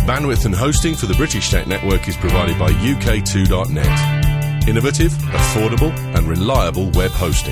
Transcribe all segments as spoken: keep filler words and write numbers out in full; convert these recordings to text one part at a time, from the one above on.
Bandwidth and hosting for the British Tech Network is provided by U K two dot net. Innovative, affordable and reliable web hosting.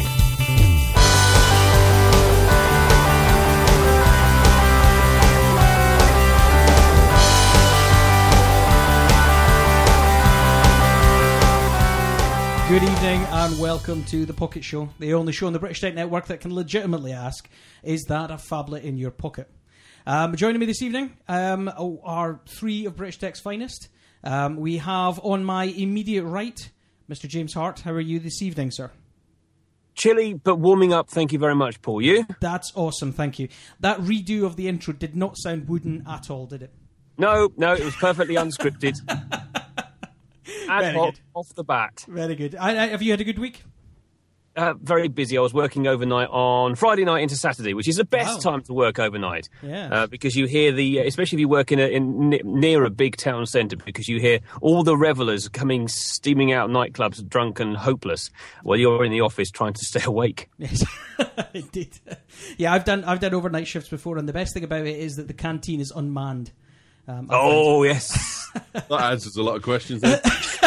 Good evening and welcome to The Pocket Show, the only show on the British Tech Network that can legitimately ask, is that a phablet in your pocket? Um, joining me this evening um, are three of British Tech's finest. Um, we have on my immediate right, Mister James Hart. How are you this evening, sir? Chilly, but warming up. Thank you very much, Paul. You? That's awesome, thank you. That redo of the intro did not sound wooden at all, did it? No, no, it was perfectly unscripted. Ad hoc, off the bat. Very good. I, I, have you had a good week? Uh, very busy. I was working overnight on Friday night into Saturday, which is the best Wow. time to work overnight. Yeah. Uh, because you hear the, especially if you work in, a, in near a big town centre, because you hear all the revellers coming steaming out nightclubs, drunk and hopeless, while you're in the office trying to stay awake. Yes, indeed. Yeah, I've done I've done overnight shifts before, and the best thing about it is that the canteen is unmanned. Um, oh yes, That answers a lot of questions there.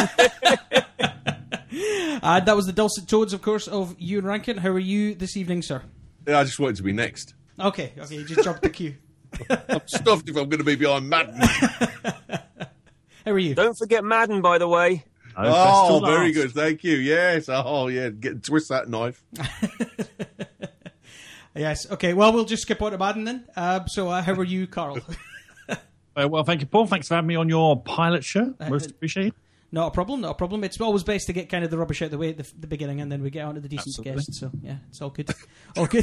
And that was the dulcet tones, of course, of Ewan Rankin. How are you this evening, sir? Yeah, I just wanted to be next. Okay, okay, you just jumped the queue. I'm stuffed if I'm going to be behind Madden. How are you? don't forget Madden, by the way. Oh, very good. Thank you. Yes. Oh, yeah. Get, twist that knife. Yes, okay, well, we'll just skip on to Madden then. Uh, so, uh, how are you, Carl? Uh, well, thank you, Paul. Thanks for having me on your pilot show. Most appreciated. Not a problem, not a problem. It's always best to get kind of the rubbish out of the way at the, the beginning, and then we get on to the decent Absolutely. guests. So, yeah, it's all good. All good.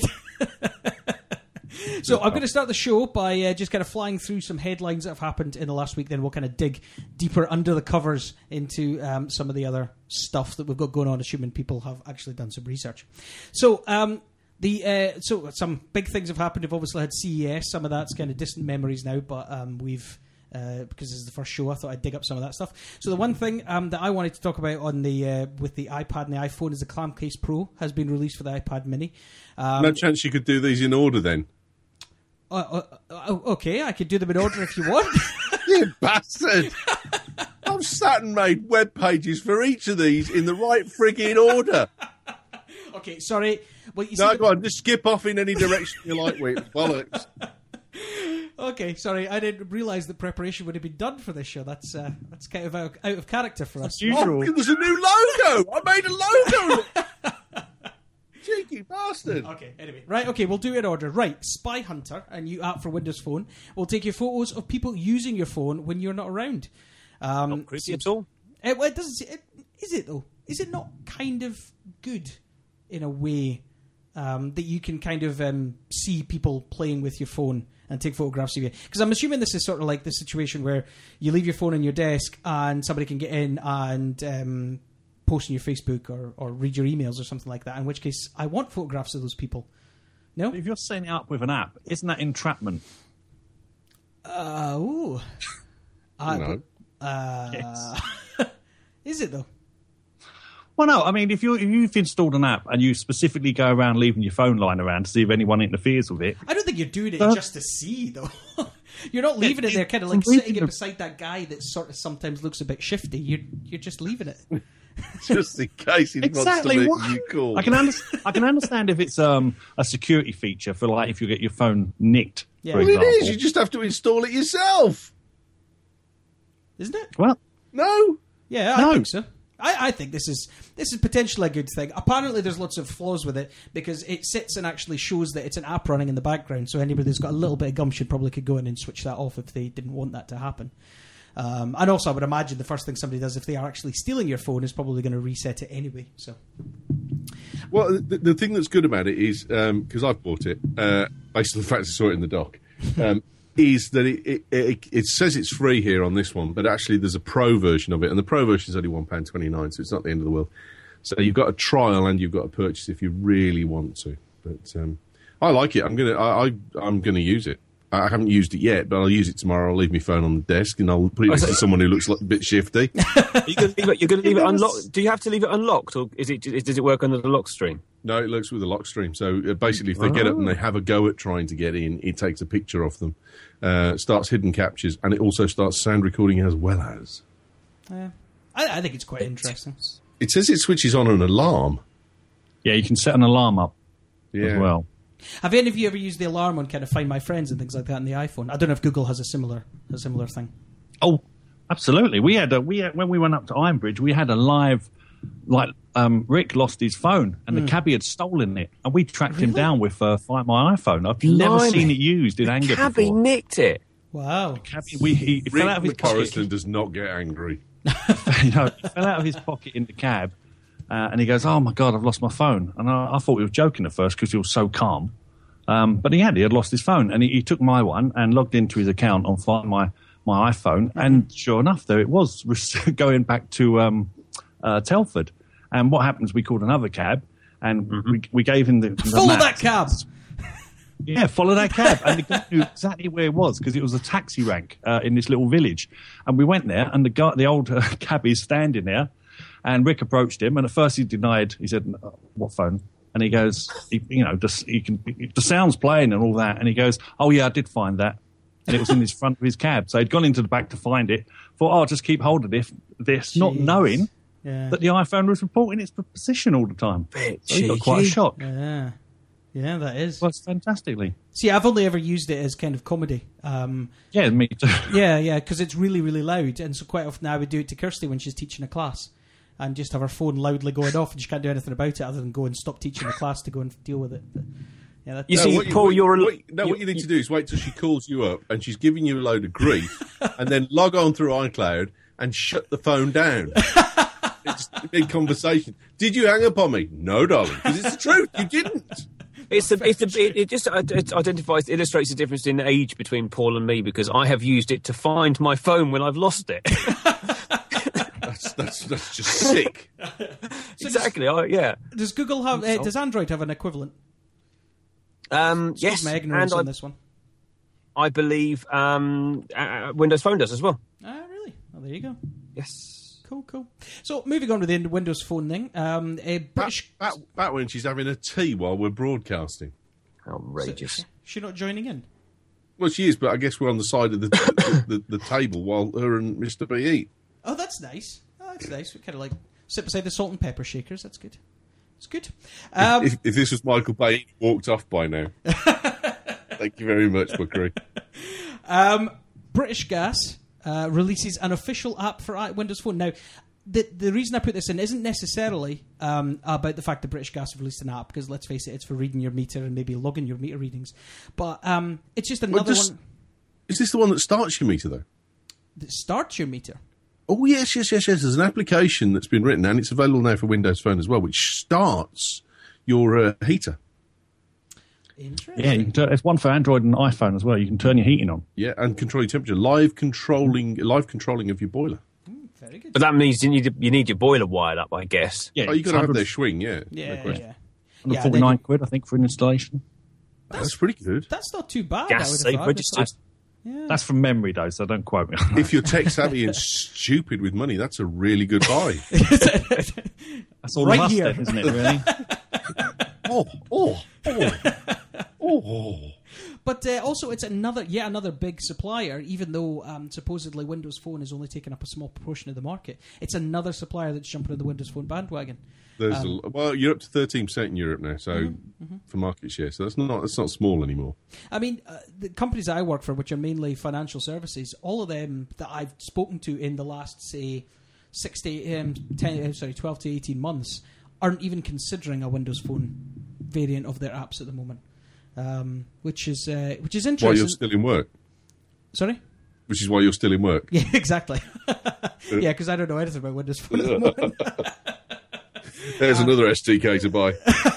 So I'm going to start the show by uh, just kind of flying through some headlines that have happened in the last week. Then we'll kind of dig deeper under the covers into um, some of the other stuff that we've got going on, assuming people have actually done some research. So um, the uh, so some big things have happened. We've obviously had C E S. Some of that's kind of distant memories now, but um, we've... Uh, because this is the first show, I thought I'd dig up some of that stuff. So the one thing um, that I wanted to talk about on the uh, with the iPad and the iPhone is the Clamcase Pro has been released for the iPad Mini. Um, No chance you could do these in order then? uh, uh, uh, okay, I could do them in order if you want. You bastard! I've sat and made web pages for each of these in the right frigging order. Okay, sorry. Well, you No, see go on, just skip off in any direction you like, Whip. Bollocks. Okay, sorry, I didn't realise that preparation would have been done for this show. That's uh, that's kind of out, out of character for us. Oh, there's a new logo! I made a logo! Cheeky bastard. Okay, anyway. Right, okay, we'll do it in order. Right, Spy Hunter, a new app for Windows Phone, will take your photos of people using your phone when you're not around. Um, Not creepy at all. It, well, it doesn't. It, is it though? Is it not kind of good in a way um, that you can kind of um, see people playing with your phone and take photographs of you? Because I'm assuming this is sort of like the situation where you leave your phone on your desk and somebody can get in and um, post on your Facebook or, or read your emails or something like that. In which case, I want photographs of those people. No. If you're setting it up with an app, isn't that entrapment? Uh, ooh. I, No. Uh, Yes. Is it though? Well, no. I mean, if, you, if you've installed an app and you specifically go around leaving your phone lying around to see if anyone interferes with it, I don't think you're doing it Uh, just to see, though. You're not leaving it, it- there, kind of like it's sitting it reasonable. beside that guy that sort of sometimes looks a bit shifty. You're you're just leaving it. Just in case he exactly. wants to What? make you call. I can understand. I can understand if it's um, a security feature for like if you get your phone nicked, Yeah. for Well, it example. is. You just have to install it yourself. Isn't it? Well, No. Yeah, I No. think so. I, I think this is this is potentially a good thing. Apparently, there's lots of flaws with it because it sits and actually shows that it's an app running in the background. So anybody that's got a little bit of gumption probably could go in and switch that off if they didn't want that to happen. Um, and also, I would imagine the first thing somebody does if they are actually stealing your phone is probably going to reset it anyway. So Well, the, the thing that's good about it is, because I've bought it, uh, based on the fact I saw it in the dock, um, is that it, it, it, it says it's free here on this one, but actually there's a pro version of it, and the pro version is only one pound twenty-nine, so it's not the end of the world. So you've got a trial and you've got to purchase if you really want to. But um, I like it. I'm gonna I, I I'm gonna use it. I haven't used it yet, but I'll use it tomorrow. I'll leave my phone on the desk and I'll put it next to someone who looks like a bit shifty. Are you going to leave it, you're going to leave it unlocked? Do you have to leave it unlocked, or is it? Is, does it work under the lock screen? No, it looks with a lock stream. So uh, basically, if they get up and they have a go at trying to get in, it takes a picture of them, uh, starts hidden captures, and it also starts sound recording as well as. Yeah. I, I think it's quite interesting. It says it switches on an alarm. Yeah, you can set an alarm up Yeah. as well. Have any of you ever used the alarm on kind of Find My Friends and things like that on the iPhone? I don't know if Google has a similar a similar thing. Oh, absolutely. We had a we had, when we went up to Ironbridge, we had a live like um, Rick lost his phone and Mm. the cabbie had stolen it, and we tracked him Really? down with uh, Find My iPhone. I've never Blimey. seen it used in anger Cabby before. nicked it. Wow. Cabbie, we he, he Rick fell out of his pocket. McCorriston does not get angry. you know, he fell out of his pocket in the cab, uh, and he goes, "Oh my god, I've lost my phone." And I, I thought he was joking at first because he was so calm, um, but he had he had lost his phone, and he, he took my one and logged into his account on Find My my iPhone, and sure enough, there it was going back to um, uh, Telford. And what happens? We called another cab, and Mm-hmm. we, we gave him the, the Follow map. that cab. Yeah, follow that cab. And the guy knew exactly where it was because it was a taxi rank uh, in this little village. And we went there, and the guy, the old uh, cabbie's standing there, and Rick approached him. And at first he denied. He said, "What phone?" And he goes, he, "You know, the, he can, the sound's playing and all that." And he goes, "Oh yeah, I did find that." And it was in his front of his cab. So he'd gone into the back to find it. Thought, "Oh, I'll just keep hold of this," this not Jeez. knowing Yeah. that the iPhone was reporting its position all the time. Bit So he got quite a cheeky. shock. Yeah. Yeah, that is. Works fantastically. See, I've only ever used it as kind of comedy. Um, Yeah, me too. yeah, yeah, because it's really, really loud. And so quite often I would do it to Kirsty when she's teaching a class and just have her phone loudly going off and she can't do anything about it other than go and stop teaching the class to go and deal with it. But, yeah, that, You No, see, what Paul, what you're a- what, no, what you need to do is wait till she calls you up and she's giving you a load of grief, and then log on through iCloud and shut the phone down. It's in conversation. Did you hang up on me? No, darling, because it's the truth. You didn't. It's the, it's the, it, it just it identifies, illustrates the difference in age between Paul and me because I have used it to find my phone when I've lost it. That's that's that's just sick. exactly. I, yeah. does Google have, uh, does Android have an equivalent? Um, Excuse yes, my ignorance and on I, this one. I believe um, uh, Windows Phone does as well. Ah, really? Oh, there you go. Yes. Cool, cool. So, moving on with the Windows Phone thing. Um, a Back, British... back, back when she's having a tea while we're broadcasting. Outrageous. She's not joining in? Well, she is, but I guess we're on the side of the the, the, the table while her and Mister B eat. Oh, that's nice. Oh, that's nice. We kind of like sit beside the salt and pepper shakers. That's good. It's good. Um, if, if this was Michael Bay, he walked off by now. Thank you very much, Buckery. um, British Gas uh, releases an official app for i- Windows Phone. Now, the the reason I put this in isn't necessarily um, about the fact that British Gas have released an app, because let's face it, it's for reading your meter and maybe logging your meter readings. But um, it's just another just- one Is this the one that starts your meter, though? that starts your meter. Oh, yes, yes, yes, yes. There's an application that's been written, and it's available now for Windows Phone as well, which starts your uh, heater. Interesting. Yeah, you can turn, it's one for Android and iPhone as well. You can turn your heating on. Yeah, and control your temperature. Live controlling live controlling of your boiler. Very good. But that means you need you need your boiler wired up, I guess. Yeah, Oh, you've got to it's have their one swing, yeah. yeah, No question. yeah. hundred Yeah, forty-nine they- quid, I think, for an installation. That's pretty good. That's not too bad. I Gas would have safe thought. registered. That's- Yeah. That's from memory, though, so don't quote me on that. If you're tech savvy and stupid with money, that's a really good buy. That's all Right of us, here. then, isn't it, really? oh, oh, oh, oh. But uh, also, it's another yet another big supplier. Even though um, supposedly Windows Phone is only taking up a small proportion of the market, it's another supplier that's jumping on the Windows Phone bandwagon. There's Um, a, well, you're up to thirteen percent in Europe now, so for market share, so that's not that's not small anymore. I mean, uh, the companies I work for, which are mainly financial services, all of them that I've spoken to in the last, say, six to um, ten, uh, sorry, twelve to eighteen months, aren't even considering a Windows Phone variant of their apps at the moment, um, which is uh, which is While interesting. you're still in work, Sorry. which is why you're still in work. Yeah, exactly. yeah, because I don't know anything about Windows Phone at the moment. There's another S D K to buy.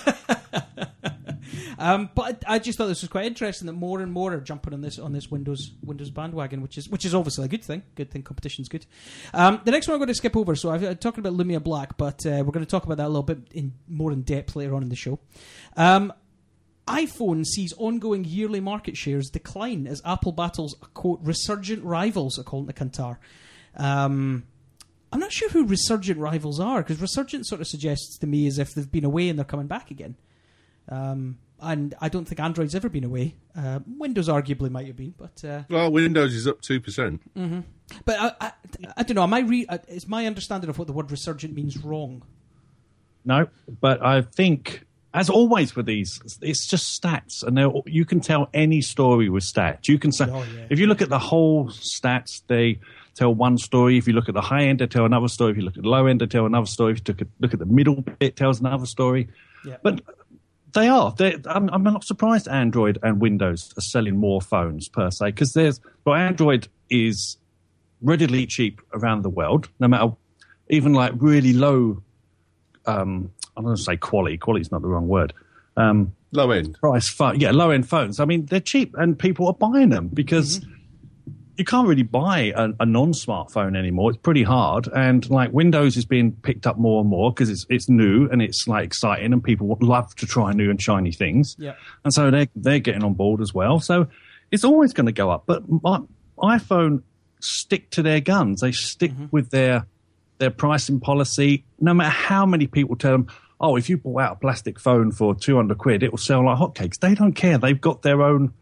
Um, but I, I just thought this was quite interesting that more and more are jumping on this on this Windows Windows bandwagon, which is which is obviously a good thing. Good thing, competition's good. Um, the next one I'm going to skip over. So I've uh, talking about Lumia Black, but uh, we're going to talk about that a little bit in more in depth later on in the show. Um, iPhone sees ongoing yearly market shares decline as Apple battles a quote resurgent rivals, according to Kantar. Um, I'm not sure who Resurgent rivals are, because Resurgent sort of suggests to me as if they've been away and they're coming back again. Um, and I don't think Android's ever been away. Uh, Windows arguably might have been, but uh, well, Windows is up two percent. Mm-hmm. But I, I, I don't know. Am I re- is my understanding of what the word Resurgent means wrong? No, but I think, as always with these, it's just stats, and you can tell any story with stats. You can say, Oh, yeah. if you look at the whole stats, they tell one story. If you look at the high end, they tell another story. If you look at the low end, they tell another story. If you look at, look at the middle bit, it tells another story. Yeah. But they are. I'm, I'm not surprised Android and Windows are selling more phones per se, because there's well, Android is readily cheap around the world, no matter even like really low. Um, I'm going to say quality. Quality is not the wrong word. Um, low end price phone, yeah, low end phones. I mean, they're cheap, and people are buying them because mm-hmm. you can't really buy a, a non-smartphone anymore. It's pretty hard, and like Windows is being picked up more and more because it's it's new and it's like exciting, and people would love to try new and shiny things. Yeah, and so they they're getting on board as well. So it's always going to go up. But my, iPhone stick to their guns. They stick mm-hmm. with their their pricing policy, no matter how many people tell them, oh, if you bought out a plastic phone for two hundred quid, it will sell like hotcakes. They don't care. They've got their own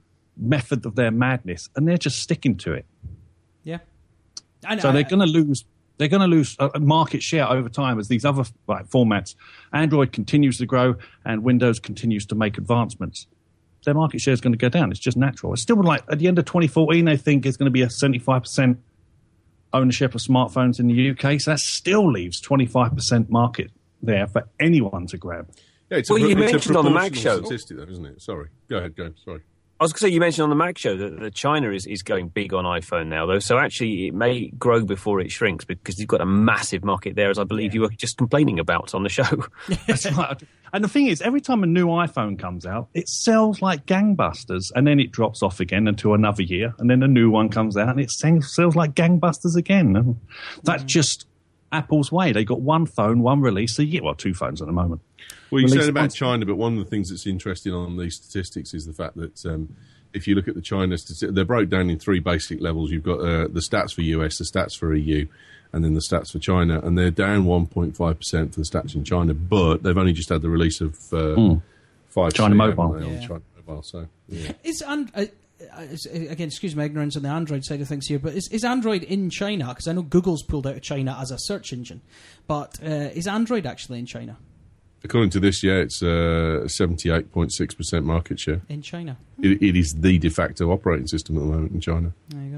method of their madness, and they're just sticking to it. Yeah. And so I, they're going to lose they're going to lose a market share over time as these other like, formats. Android continues to grow and Windows continues to make advancements. Their market share is going to go down. It's just natural. It's still like at the end of twenty fourteen, they think it's going to be a seventy-five percent ownership of smartphones in the U K. So that still leaves twenty-five percent market there for anyone to grab. Yeah, it's well, a, you it's mentioned a on the Mac show, statistic, though, isn't it? Sorry, go ahead, go. Sorry. I was going to say, you mentioned on the Mac show that, that China is, is going big on iPhone now, though. So actually, it may grow before it shrinks because you've got a massive market there, as I believe yeah. you were just complaining about on the show. That's right. And the thing is, every time a new iPhone comes out, it sells like gangbusters, and then it drops off again until another year, and then a new one comes out, and it sells like gangbusters again. And that's mm. just Apple's way. They got one phone, one release a year. Well, two phones at the moment. Well, you said about China, but one of the things that's interesting on these statistics is the fact that um, if you look at the China statistics, they're broke down in three basic levels. You've got uh, the stats for U S, the stats for E U, and then the stats for China, and they're down one point five percent for the stats in China, but they've only just had the release of uh, mm. five China C, Mobile. Yeah. On China Mobile, so, yeah. Is and uh, again, excuse my ignorance on the Android side of things here, but is, is Android in China? Because I know Google's pulled out of China as a search engine, but uh, is Android actually in China? According to this, yeah, it's uh, seventy-eight point six percent market share. In China. It, it is the de facto operating system at the moment in China. There you go.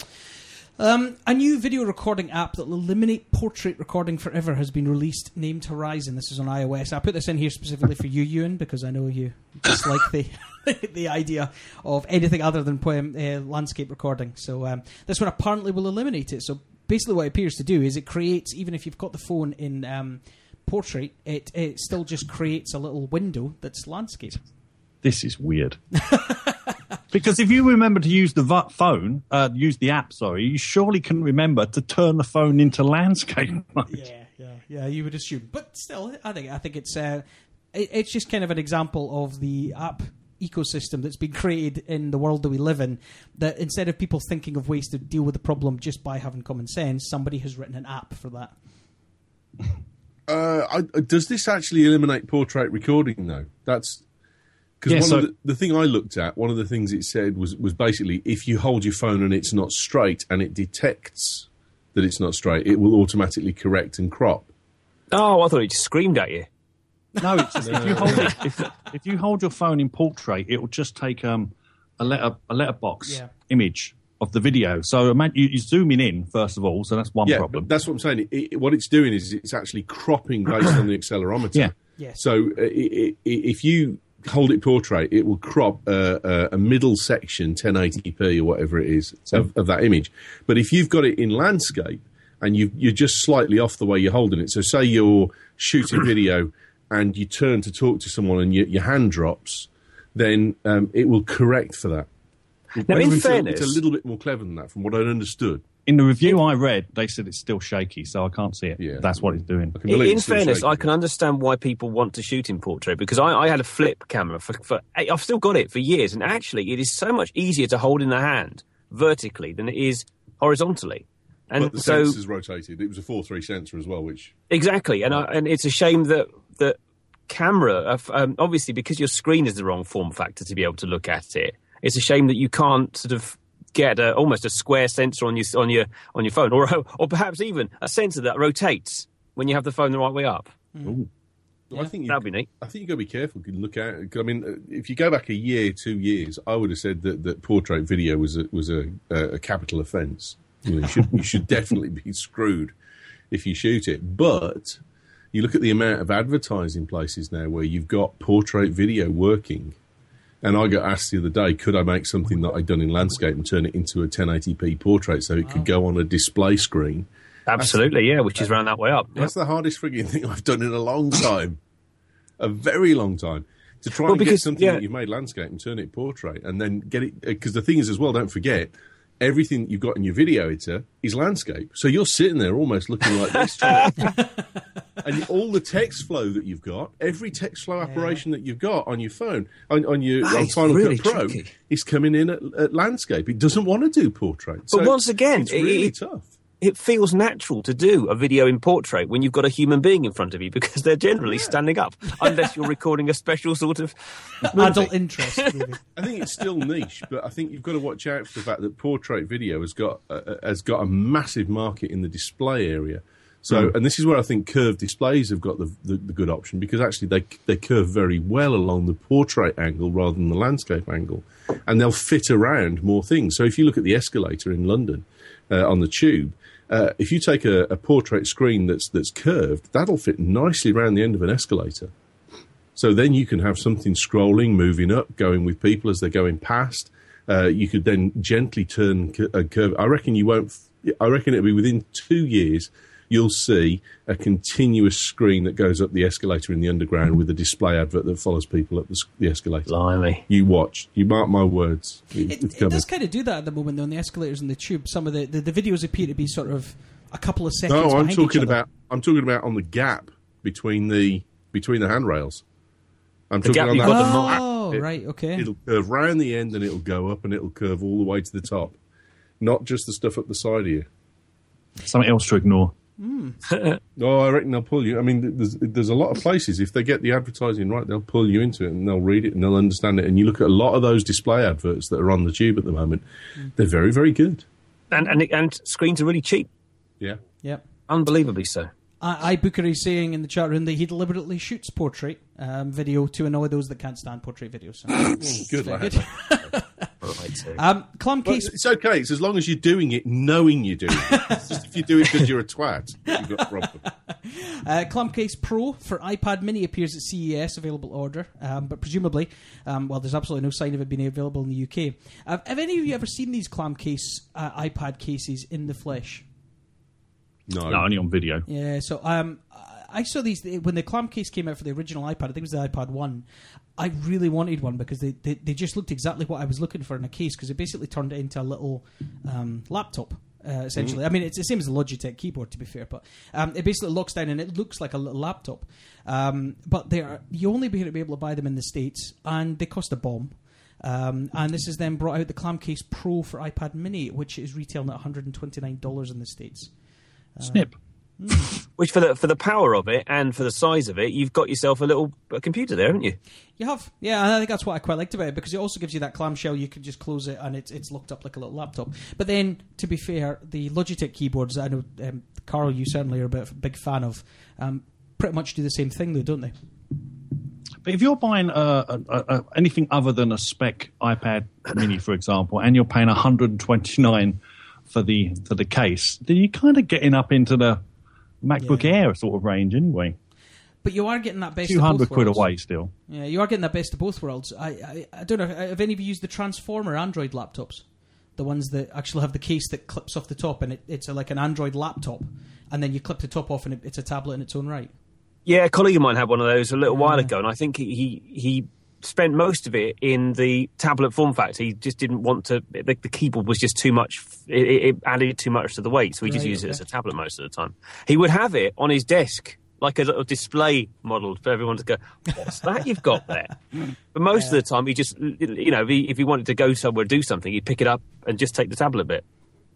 Um, a new video recording app that will eliminate portrait recording forever has been released, named Horizon. This is on iOS. I put this in here specifically for you, Ewan, because I know you dislike the the idea of anything other than poem, uh, landscape recording. So um, this one apparently will eliminate it. So basically what it appears to do is it creates, even if you've got the phone in um, portrait, it, it still just creates a little window that's landscape. This is weird. Because if you remember to use the v- phone, uh, use the app, sorry, you surely can remember to turn the phone into landscape mode. Yeah, yeah, yeah. You would assume, but still, I think I think it's uh, it, it's just kind of an example of the app ecosystem that's been created in the world that we live in. That instead of people thinking of ways to deal with the problem just by having common sense, somebody has written an app for that. Uh, I, does this actually eliminate portrait recording, though? That's because yeah, one so, of the, the thing I looked at, one of the things it said was was basically if you hold your phone and it's not straight and it detects that it's not straight, it will automatically correct and crop. Oh, I thought it just screamed at you. No, it's just, if you hold it, if, if you hold your phone in portrait, it will just take um, a letter a letterbox yeah. image of the video. So imagine you, you're zooming in first of all, so that's one yeah, problem. But that's what I'm saying. It, it, what it's doing is it's actually cropping based on the accelerometer. Yeah. Yes. So uh, it, it, if you hold it portrait, it will crop uh, uh, a middle section, ten eighty p or whatever it is, of, of that image. But if you've got it in landscape and you, you're just slightly off the way you're holding it, so say you're shooting video and you turn to talk to someone and you, your hand drops, then um, it will correct for that. Now, in it's, fairness, a, it's a little bit more clever than that, from what I understood. In the review I read, they said it's still shaky, so I can't see it. Yeah. That's what it's doing. In, in fairness, shaky. I can understand why people want to shoot in portrait, because I, I had a flip camera for, for I've still got it for years, and actually, it is so much easier to hold in the hand vertically than it is horizontally. And but the so, sensors rotated. It was a four three sensor as well, which exactly. And I, and it's a shame that that camera, um, obviously, because your screen is the wrong form factor to be able to look at it. It's a shame that you can't sort of get a, almost a square sensor on your on your on your phone, or or perhaps even a sensor that rotates when you have the phone the right way up. Mm. Well, I think that'd be neat. I think you've got to be careful. You can look at it. I mean, if you go back a year, two years, I would have said that, that portrait video was a, was a, a capital offence. You know, you should you should definitely be screwed if you shoot it. But you look at the amount of advertising places now where you've got portrait video working. And I got asked the other day, could I make something that I'd done in landscape and turn it into a ten eighty p portrait so it could go on a display screen? Absolutely, that's, yeah, which is round that way up. That's yep. the hardest frigging thing I've done in a long time. A very long time. To try well, and because, get something yeah. that you've made landscape and turn it portrait and then get it... Because the thing is as well, don't forget, everything you've got in your video editor is landscape. So you're sitting there almost looking like this. And all the text flow that you've got, every text flow operation yeah. that you've got on your phone, on, on your on Final really Cut Pro, tricky. is coming in at, at landscape. It doesn't want to do portrait. But so once again, it's really it, tough. It feels natural to do a video in portrait when you've got a human being in front of you because they're generally yeah. standing up, unless you're recording a special sort of adult interest. Maybe. I think it's still niche, but I think you've got to watch out for the fact that portrait video has got uh, has got a massive market in the display area. So, mm. and this is where I think curved displays have got the, the, the good option because actually they they curve very well along the portrait angle rather than the landscape angle, and they'll fit around more things. So if you look at the escalator in London uh, on the Tube, uh, if you take a, a portrait screen that's that's curved, that'll fit nicely around the end of an escalator. So then you can have something scrolling, moving up, going with people as they're going past. Uh, you could then gently turn a curve. I reckon you won't. I reckon it'll be within two years. You'll see a continuous screen that goes up the escalator in the underground with a display advert that follows people up the, the escalator. Blimey. You watch. You mark my words. It, it, it's it does kind of do that at the moment, though, in the escalators and the Tube. Some of the, the, the videos appear to be sort of a couple of seconds No, I'm behind talking each other. about. I'm talking about on the gap between the between the handrails. I'm the talking gap on you've that. got Oh, it, right, okay. It'll curve round the end and it'll go up and it'll curve all the way to the top, not just the stuff up the side of you. Something else to ignore. Mm. No, I reckon they'll pull you. I mean, there's there's a lot of places, if they get the advertising right, they'll pull you into it and they'll read it and they'll understand it. And you look at a lot of those display adverts that are on the Tube at the moment, mm. they're very, very good. And, and and screens are really cheap. Yeah. Yep. Unbelievably so. I, iBooker is saying in the chat room that he deliberately shoots portrait um, video to annoy those that can't stand portrait videos. So good lad. Good. um, Clum Well, case. it's okay. It's as long as you're doing it, knowing you're doing it. It's just if you do it because you're a twat, you've got a problem. Uh, Clumcase Pro for iPad Mini appears at C E S, available order, um, but presumably, um, well, there's absolutely no sign of it being available in the U K. Uh, have any of you ever seen these Clumcase uh, iPad cases in the flesh? No. No, only on video. Yeah, so um, I saw these when the Clumcase came out for the original iPad. I think it was the iPad one. I really wanted one because they, they, they just looked exactly what I was looking for in a case, because it basically turned it into a little um, laptop. Uh, essentially, mm. I mean, it's the same as the Logitech keyboard, to be fair, but um, it basically locks down and it looks like a little laptop. Um, but they are you only be able to buy them in the States, and they cost a bomb. Um, and this has then brought out the Clumcase Pro for iPad Mini, which is retailing at one hundred twenty-nine dollars in the States. Uh, Snip. Mm. Which, for the for the power of it and for the size of it, you've got yourself a little a computer there, haven't you? You have, yeah. And I think that's what I quite liked about it, because it also gives you that clamshell. You can just close it, and it's it's locked up like a little laptop. But then, to be fair, the Logitech keyboards, I know, um, Carl, you certainly are a bit, big fan of, um, pretty much do the same thing, though, don't they? But if you're buying uh, a, a, a, anything other than a spec iPad Mini, for example, and you're paying one hundred twenty-nine for the for the case, then you're kind of getting up into the MacBook yeah. Air sort of range anyway. But you are getting that best two of hundred both quid worlds. away still. Yeah, you are getting that best of both worlds. I, I I don't know, have any of you used the Transformer Android laptops? The ones that actually have the case that clips off the top, and it, it's a, like an Android laptop, and then you clip the top off and it, it's a tablet in its own right. Yeah, a colleague of mine had one of those a little yeah. while ago, and I think he, he he spent most of it in the tablet form factor. He just didn't want to. The, the keyboard was just too much. It, it added too much to the weight, so he just Right, used okay. it as a tablet most of the time. He would have it on his desk, like a little display model for everyone to go, what's that you've got there? But most yeah. of the time, he just, you know, if he, if he wanted to go somewhere, do something, he'd pick it up and just take the tablet bit.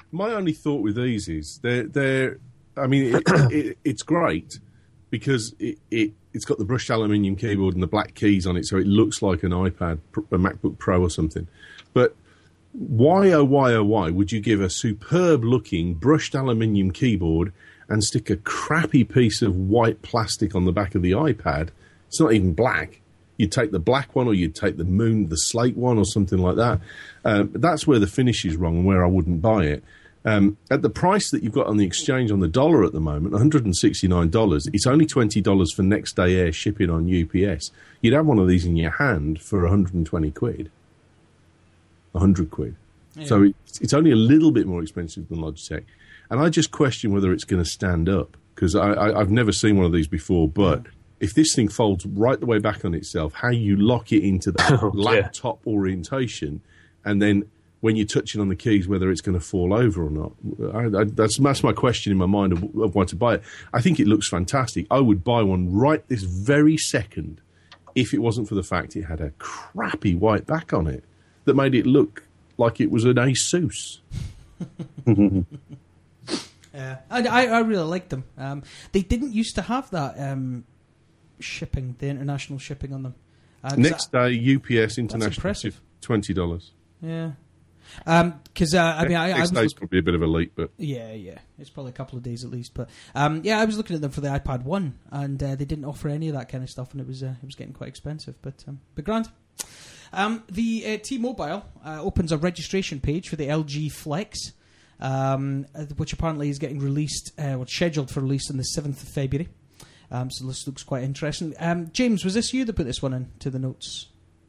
my only thought with these is they're they're. I mean, it, it, it's great because it, it it's got the brushed aluminium keyboard and the black keys on it, so it looks like an iPad, a MacBook Pro or something. But why oh why oh why would you give a superb looking brushed aluminium keyboard and stick a crappy piece of white plastic on the back of the iPad? It's not even black. You'd take the black one, or you'd take the moon, the slate one, or something like that. Um, that's where the finish is wrong and where I wouldn't buy it. Um, at the price that you've got on the exchange on the dollar at the moment, one hundred sixty-nine dollars, it's only twenty dollars for next day air shipping on U P S. You'd have one of these in your hand for one hundred twenty quid. one hundred quid. Yeah. So it's, it's only a little bit more expensive than Logitech. And I just question whether it's going to stand up, because I, I, I've never seen one of these before, but... Yeah. If this thing folds right the way back on itself, how you lock it into that oh, laptop yeah. orientation, and then when you're touching on the keys, whether it's going to fall over or not. I, I, that's, that's my question in my mind of, of why to buy it. I think it looks fantastic. I would buy one right this very second if it wasn't for the fact it had a crappy white back on it that made it look like it was an Asus. Yeah, I, I really liked them. Um, they didn't used to have that... Um, shipping, the international shipping on them. Uh, Next day, U P S international ship, twenty dollars. Yeah, because um, uh, I mean, I, Next I was day's probably a bit of a leap, but yeah, yeah, it's probably a couple of days at least. But um, yeah, I was looking at them for the iPad one, and uh, they didn't offer any of that kind of stuff, and it was uh, it was getting quite expensive. But um, but grand. Um, the uh, T-Mobile uh, opens a registration page for the L G Flex, um, which apparently is getting released, uh, or scheduled for release on the seventh of February. Um, so this looks quite interesting. Um, James, was this you that put this one into the notes?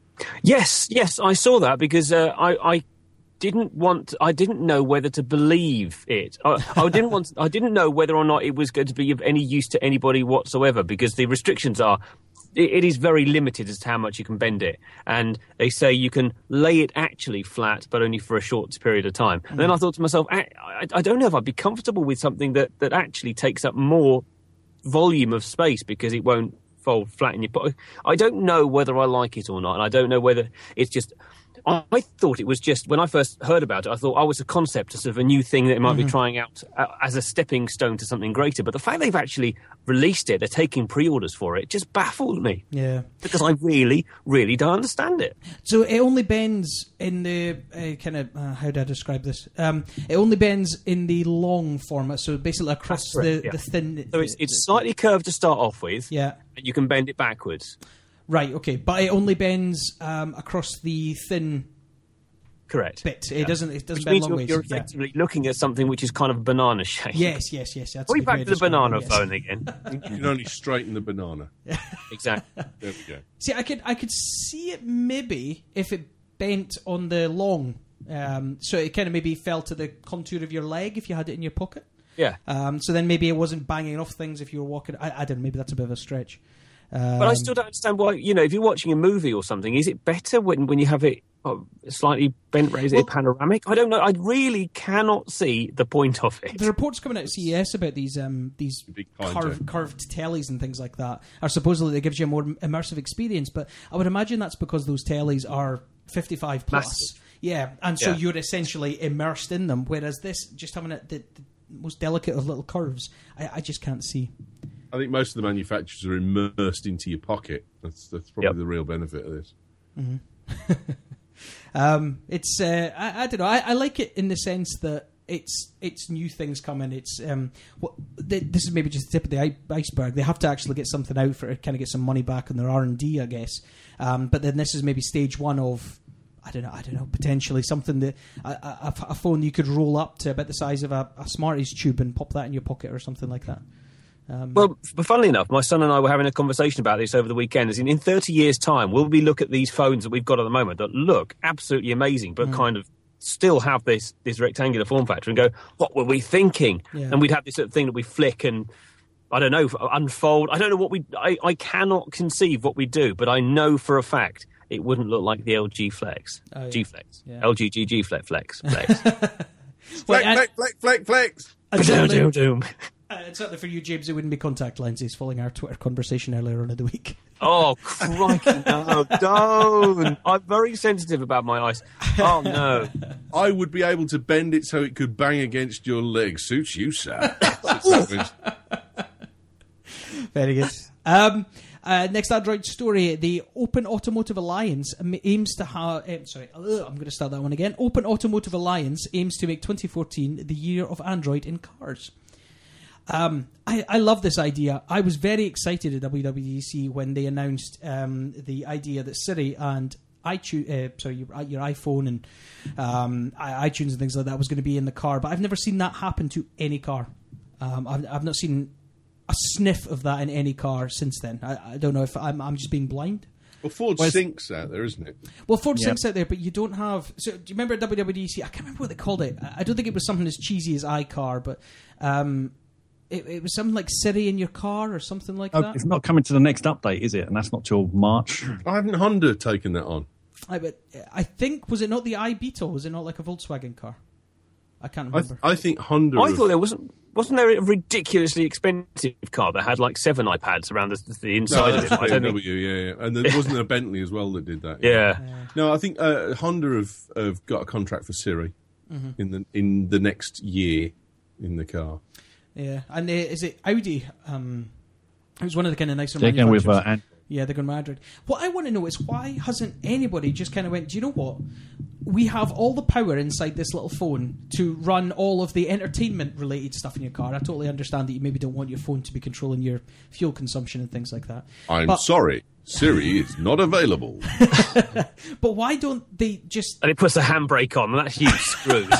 Yes, yes, I saw that because uh, I, I didn't want, I didn't know whether to believe it. I, I didn't want, I didn't know whether or not it was going to be of any use to anybody whatsoever, because the restrictions are, it, it is very limited as to how much you can bend it, and they say you can lay it actually flat, but only for a short period of time. Mm. And then I thought to myself, I, I, I don't know if I'd be comfortable with something that that actually takes up more volume of space because it won't fold flat in your pocket. I don't know whether I like it or not, and I don't know whether it's just... I, I thought it was just, when I first heard about it, I thought, oh, it's a concept, sort of a new thing that it might mm-hmm. be trying out uh, as a stepping stone to something greater. But the fact they've actually released it, they're taking pre-orders for it, just baffled me. Yeah. Because I really, really don't understand it. So it only bends in the, uh, kind of, uh, how do I describe this? Um, it only bends in the long format, so basically across the, yeah. the thin... So it's, it's slightly curved to start off with, yeah, and you can bend it backwards. Right, okay, but it only bends um, across the thin... Correct. Bit. It yeah. doesn't. It doesn't which bend means long you're, ways. you're effectively yeah. looking at something which is kind of banana shaped. Yes, yes, yes. That's We're back to the banana it, yes. phone again. You can only straighten the banana. Exactly. There we go. See, I could, I could see it maybe if it bent on the long, um, so it kind of maybe fell to the contour of your leg if you had it in your pocket. Yeah. Um, so then maybe it wasn't banging off things if you were walking. I, I don't know. Maybe that's a bit of a stretch. Um, but I still don't understand why. You know, if you're watching a movie or something, is it better when when you have it? Oh, slightly bent, is well, it panoramic? I don't know. I really cannot see the point of it. The reports coming out of C E S about these um, these curved, curved tellies and things like that are supposedly it gives you a more immersive experience. But I would imagine that's because those tellies are fifty-five plus. Massive. Yeah, and so yeah. you're essentially immersed in them. Whereas this, just having a, the, the most delicate of little curves, I, I just can't see. I think most of the manufacturers are immersed into your pocket. That's that's probably yep. the real benefit of this. Mm-hmm. Um, it's uh, I, I don't know. I, I like it in the sense that it's it's new things coming. It's um, what they, this is maybe just the tip of the iceberg. They have to actually get something out for it, kind of get some money back on their R and D, I guess. Um, but then this is maybe stage one of I don't know. I don't know. Potentially something that a, a, a phone you could roll up to about the size of a, a Smarties tube and pop that in your pocket or something like that. Um, well, but funnily enough, my son and I were having a conversation about this over the weekend. As in, in thirty years' time, will we look at these phones that we've got at the moment that look absolutely amazing, but mm. kind of still have this this rectangular form factor, and go, what were we thinking? Yeah. And we'd have this sort of thing that we flick and, I don't know, unfold. I don't know what we... I, I cannot conceive what we do, but I know for a fact it wouldn't look like the L G Flex. Oh, yeah. G Flex. Yeah. L G G G Flex. Flex. Flex. Flex, flex, flex, flex, flex. Doom, doom, doom. Uh, certainly for you, James, it wouldn't be contact lenses following our Twitter conversation earlier on in the week. Oh, crikey, no, don't. I'm very sensitive about my eyes. Oh, no. I would be able to bend it so it could bang against your leg. Suits you, sir. Very good. Um, uh, next Android story. The Open Automotive Alliance aims to have... Uh, sorry, uh, I'm going to start that one again. Open Automotive Alliance aims to make twenty fourteen the year of Android in cars. Um, I, I love this idea. I was very excited at W W D C when they announced um, the idea that Siri and iTunes, uh, sorry, your, your iPhone and um, iTunes and things like that was going to be in the car. But I've never seen that happen to any car. Um, I've, I've not seen a sniff of that in any car since then. I, I don't know if I'm, I'm just being blind. Well, Ford Where's, Sync's out there, isn't it? Well, Ford yep. Sync's out there, but you don't have... So, do you remember at W W D C? I can't remember what they called it. I don't think it was something as cheesy as iCar, but... Um, It, it was something like Siri in your car or something like oh, that. it's not coming to the next update, is it? And that's not till March. I haven't Honda taken that on. I, but I think, was it not the iBeetle? Was it not like a Volkswagen car? I can't I, remember. th- I think Honda. I have, thought there wasn't... Wasn't there a ridiculously expensive car that had like seven iPads around the, the inside no, of it? I don't know. yeah, yeah, and there wasn't a Bentley as well that did that. Yeah. Yeah. No, I think uh, Honda have, have got a contract for Siri Mm-hmm. in the in the next year in the car. Yeah, and uh, is it Audi? Um, it was one of the kind of nicer They're going with uh, manufacturers. Android. Yeah, they're going with Android. What I want to know is why hasn't anybody just kind of went, do you know what? We have all the power inside this little phone to run all of the entertainment-related stuff in your car. I totally understand that you maybe don't want your phone to be controlling your fuel consumption and things like that. I'm but, sorry, Siri is not available. But why don't they just... And it puts a handbrake on, and that's huge screws.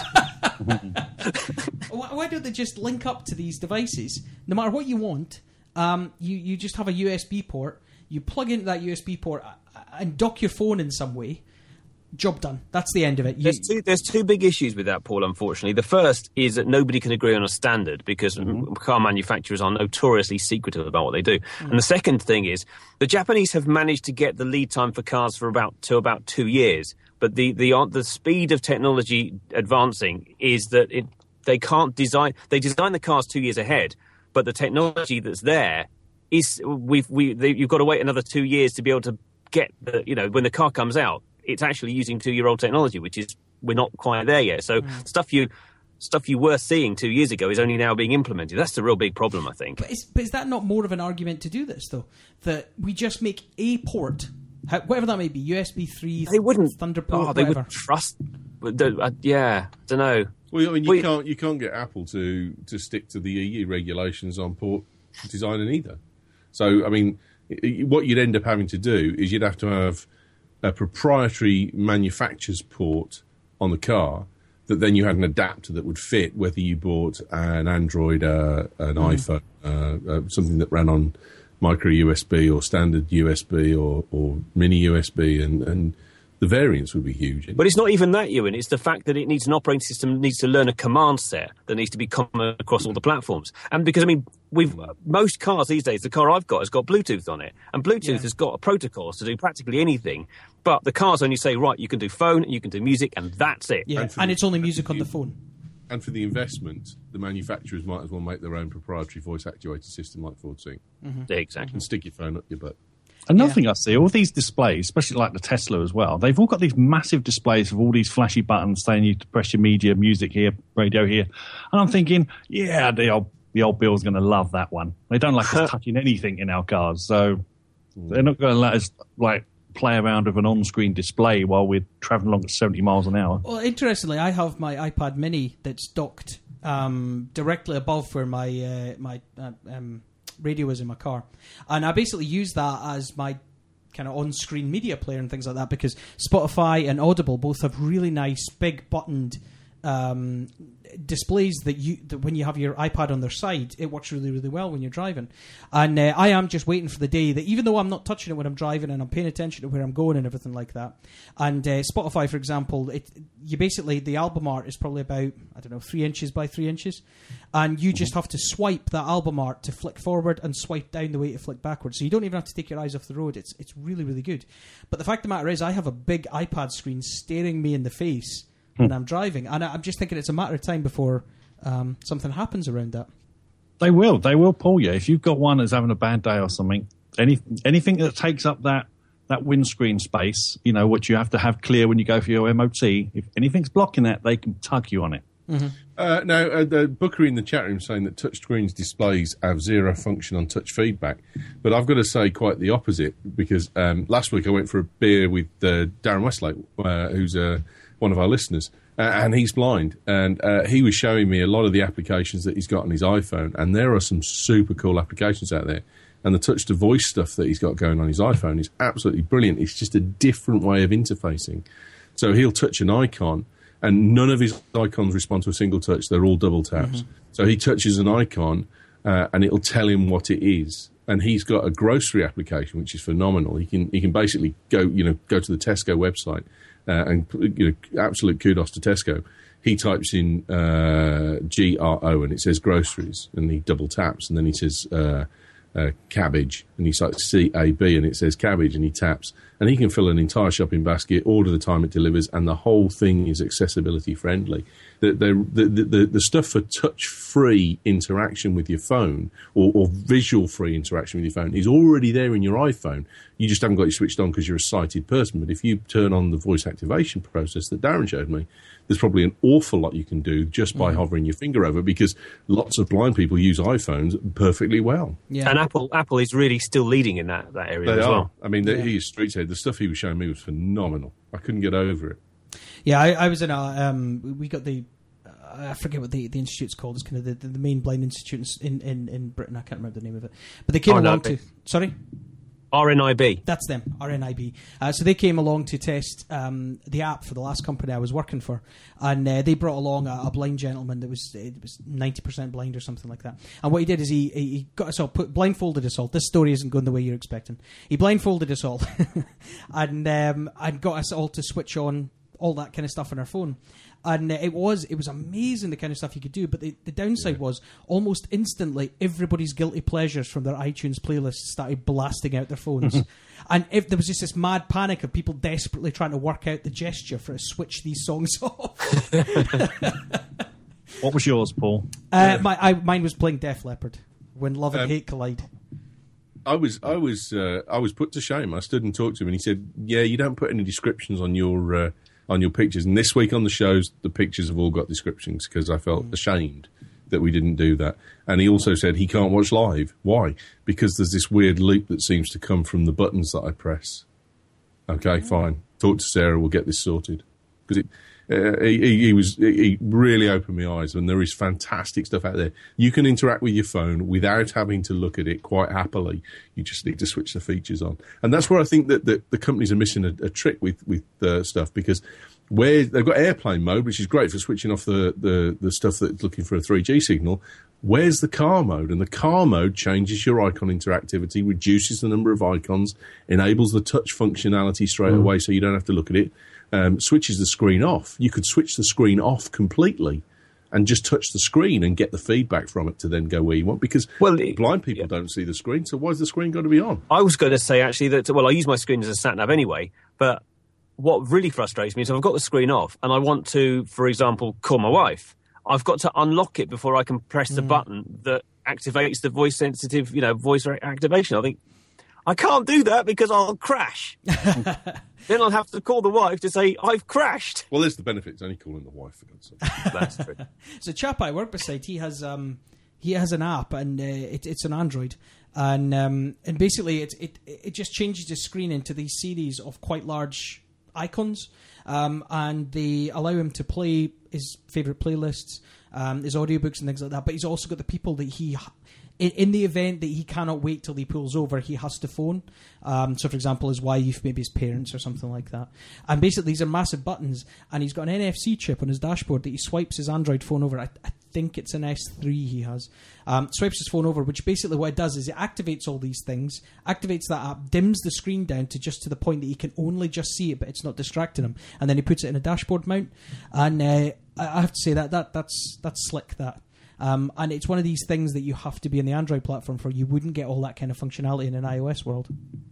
why, why don't they just link up to these devices? No matter what you want, um, you, you just have a U S B port. You plug into that U S B port and dock your phone in some way. Job done. That's the end of it. You, There's two, there's two big issues with that, Paul, unfortunately. The first is that nobody can agree on a standard because mm-hmm. car manufacturers are notoriously secretive about what they do. Mm. And the second thing is the Japanese have managed to get the lead time for cars for about to about two years. But the, the, the speed of technology advancing is that it, they can't design... They design the cars two years ahead, but the technology that's there is... We've, we, they, you've got to wait another two years to be able to get... The, you know, when the car comes out, it's actually using two-year-old technology, which is we're not quite there yet. So mm. stuff you stuff you were seeing two years ago is only now being implemented. That's the real big problem, I think. But is, but is that not more of an argument to do this, though? That we just make a port, whatever that may be, U S B three, they wouldn't, Thunderbolt, oh, they whatever. wouldn't trust... Uh, yeah, I don't know. Well, I mean, you well, can't you can't get Apple to, to stick to the E U regulations on port designing either. So, I mean, what you'd end up having to do is you'd have to have a proprietary manufacturer's port on the car that then you had an adapter that would fit whether you bought an Android, uh, an mm. iPhone, uh, uh, something that ran on micro U S B or standard U S B or, or mini U S B, and, and the variance would be huge. But it's not even that, Ewan. It's the fact that it needs an operating system that needs to learn a command set that needs to be common across all the platforms. And because, I mean, we've most cars these days, the car I've got has got Bluetooth on it. And Bluetooth yeah. has got protocols to do practically anything. But the cars only say, right, you can do phone, you can do music, and that's it. Yeah, and, and the, it's only music and on the phone. And for the investment, the manufacturers might as well make their own proprietary voice-actuated system like Ford Sync. Mm-hmm. Yeah, exactly. And stick your phone up your butt. Another yeah. thing I see, all these displays, especially like the Tesla as well, they've all got these massive displays with all these flashy buttons saying you to press your media, music here, radio here. And I'm thinking, yeah, the old, the old Bill's going to love that one. They don't like us touching anything in our cars, so they're not going to let us like play around with an on-screen display while we're traveling along at seventy miles an hour. Well, interestingly, I have my iPad Mini that's docked um, directly above where my uh, my uh, um, radio is in my car, and I basically use that as my kind of on-screen media player and things like that, because Spotify and Audible both have really nice big buttoned um, displays that you that when you have your iPad on their side, it works really really well when you're driving. And uh, I am just waiting for the day that, even though I'm not touching it when I'm driving and I'm paying attention to where I'm going and everything like that, and uh, Spotify, for example, it you basically, the album art is probably about, I don't know, three inches by three inches, and you just have to swipe that album art to flick forward and swipe down the way to flick backwards, so you don't even have to take your eyes off the road. It's it's really really good. But the fact of the matter is, I have a big iPad screen staring me in the face when I'm driving, and I'm just thinking it's a matter of time before um, something happens around that. They will. They will pull you. If you've got one that's having a bad day or something, Any anything that takes up that that windscreen space, you know, what you have to have clear when you go for your M O T. If anything's blocking that, they can tug you on it. Mm-hmm. Uh, now, uh, the Bookery in the chat room saying that touchscreens displays have zero function on touch feedback, but I've got to say quite the opposite, because um, last week I went for a beer with uh, Darren Westlake, uh, who's uh, one of our listeners, uh, and he's blind, and uh, he was showing me a lot of the applications that he's got on his iPhone, and there are some super cool applications out there, and the touch-to-voice stuff that he's got going on his iPhone is absolutely brilliant. It's just a different way of interfacing. So he'll touch an icon, and none of his icons respond to a single touch. They're all double taps. Mm-hmm. So he touches an icon, uh, and it'll tell him what it is. And he's got a grocery application, which is phenomenal. He can he can basically go you know go to the Tesco website, uh, and you know absolute kudos to Tesco. He types in uh, G R O, and it says groceries, and he double taps, and then he says uh, uh, cabbage, and he types C A B, and it says cabbage, and he taps. And he can fill an entire shopping basket, order the time it delivers, and the whole thing is accessibility friendly. The, the, the, the, the stuff for touch-free interaction with your phone, or, or visual-free interaction with your phone, is already there in your iPhone. You just haven't got it switched on because you're a sighted person. But if you turn on the voice activation process that Darren showed me, there's probably an awful lot you can do just by mm. hovering your finger over, because lots of blind people use iPhones perfectly well. Yeah. And Apple Apple is really still leading in that, that area they as are. well. I mean, yeah. he is street ahead. The stuff he was showing me was phenomenal. I couldn't get over it. Yeah, I, I was in a. Um, we got the. Uh, I forget what the, the institute's called. It's kind of the, the main blind institute in, in, in Britain. I can't remember the name of it. But they came R N I B. along to. Sorry? R N I B. That's them, R N I B. Uh, so they came along to test um, the app for the last company I was working for, and uh, they brought along a, a blind gentleman that was it was ninety percent blind or something like that. And what he did is he he got us all put blindfolded us all. This story isn't going the way you're expecting. He blindfolded us all, and um, and got us all to switch on all that kind of stuff on our phone. And uh, it was it was amazing the kind of stuff you could do, but the, the downside yeah. was almost instantly everybody's guilty pleasures from their iTunes playlists started blasting out their phones. And if there was just this mad panic of people desperately trying to work out the gesture for to switch these songs off. What was yours, Paul? Uh, my I, mine was playing Def Leppard, When Love and um, Hate Collide. I was I was uh, I was put to shame. I stood and talked to him, and he said, "Yeah, you don't put any descriptions on your." Uh, on your pictures, and this week on the shows the pictures have all got descriptions, because I felt mm. ashamed that we didn't do that. And he also said he can't watch live. Why? Because there's this weird loop that seems to come from the buttons that I press. Okay, mm. fine, talk to Sarah, we'll get this sorted. Because it uh, he, he was he really opened my eyes, and there is fantastic stuff out there. You can interact with your phone without having to look at it quite happily. You just need to switch the features on, and that's where I think that the, the companies are missing a, a trick with with uh, stuff, because where they've got airplane mode, which is great for switching off the, the, the stuff that's looking for a three G signal. Where's the car mode? And the car mode changes your icon interactivity, reduces the number of icons, enables the touch functionality straight mm. away, so you don't have to look at it. Um, switches the screen off. You could switch the screen off completely and just touch the screen and get the feedback from it to then go where you want, because well, it, blind people yeah. don't see the screen, so why's the screen got to be on? I was going to say, actually, that, well, I use my screen as a sat-nav anyway, but what really frustrates me is if I've got the screen off and I want to, for example, call my wife, I've got to unlock it before I can press the mm. button that activates the voice-sensitive, you know, voice activation. I think, I can't do that because I'll crash. Then I'll have to call the wife to say, I've crashed. Well, there's the benefit. It's only calling the wife, for God's sake. That's true. So, a chap I work beside, he has um, he has an app, and uh, it, it's an Android. And um, and basically, it, it it just changes the screen into these series of quite large icons. Um, and they allow him to play his favourite playlists, um, his audiobooks and things like that. But he's also got the people that he... In the event that he cannot wait till he pulls over, he has to phone. Um, so, for example, his wife, maybe his parents or something like that. And basically, these are massive buttons, and he's got an N F C chip on his dashboard that he swipes his Android phone over. I, I think it's an S three he has. Um, swipes his phone over, which basically what it does is it activates all these things, activates that app, dims the screen down to just to the point that he can only just see it, but it's not distracting him. And then he puts it in a dashboard mount. And uh, I have to say that, that that's that's slick, that. Um, and it's one of these things that you have to be in the Android platform for. You wouldn't get all that kind of functionality in an iOS world.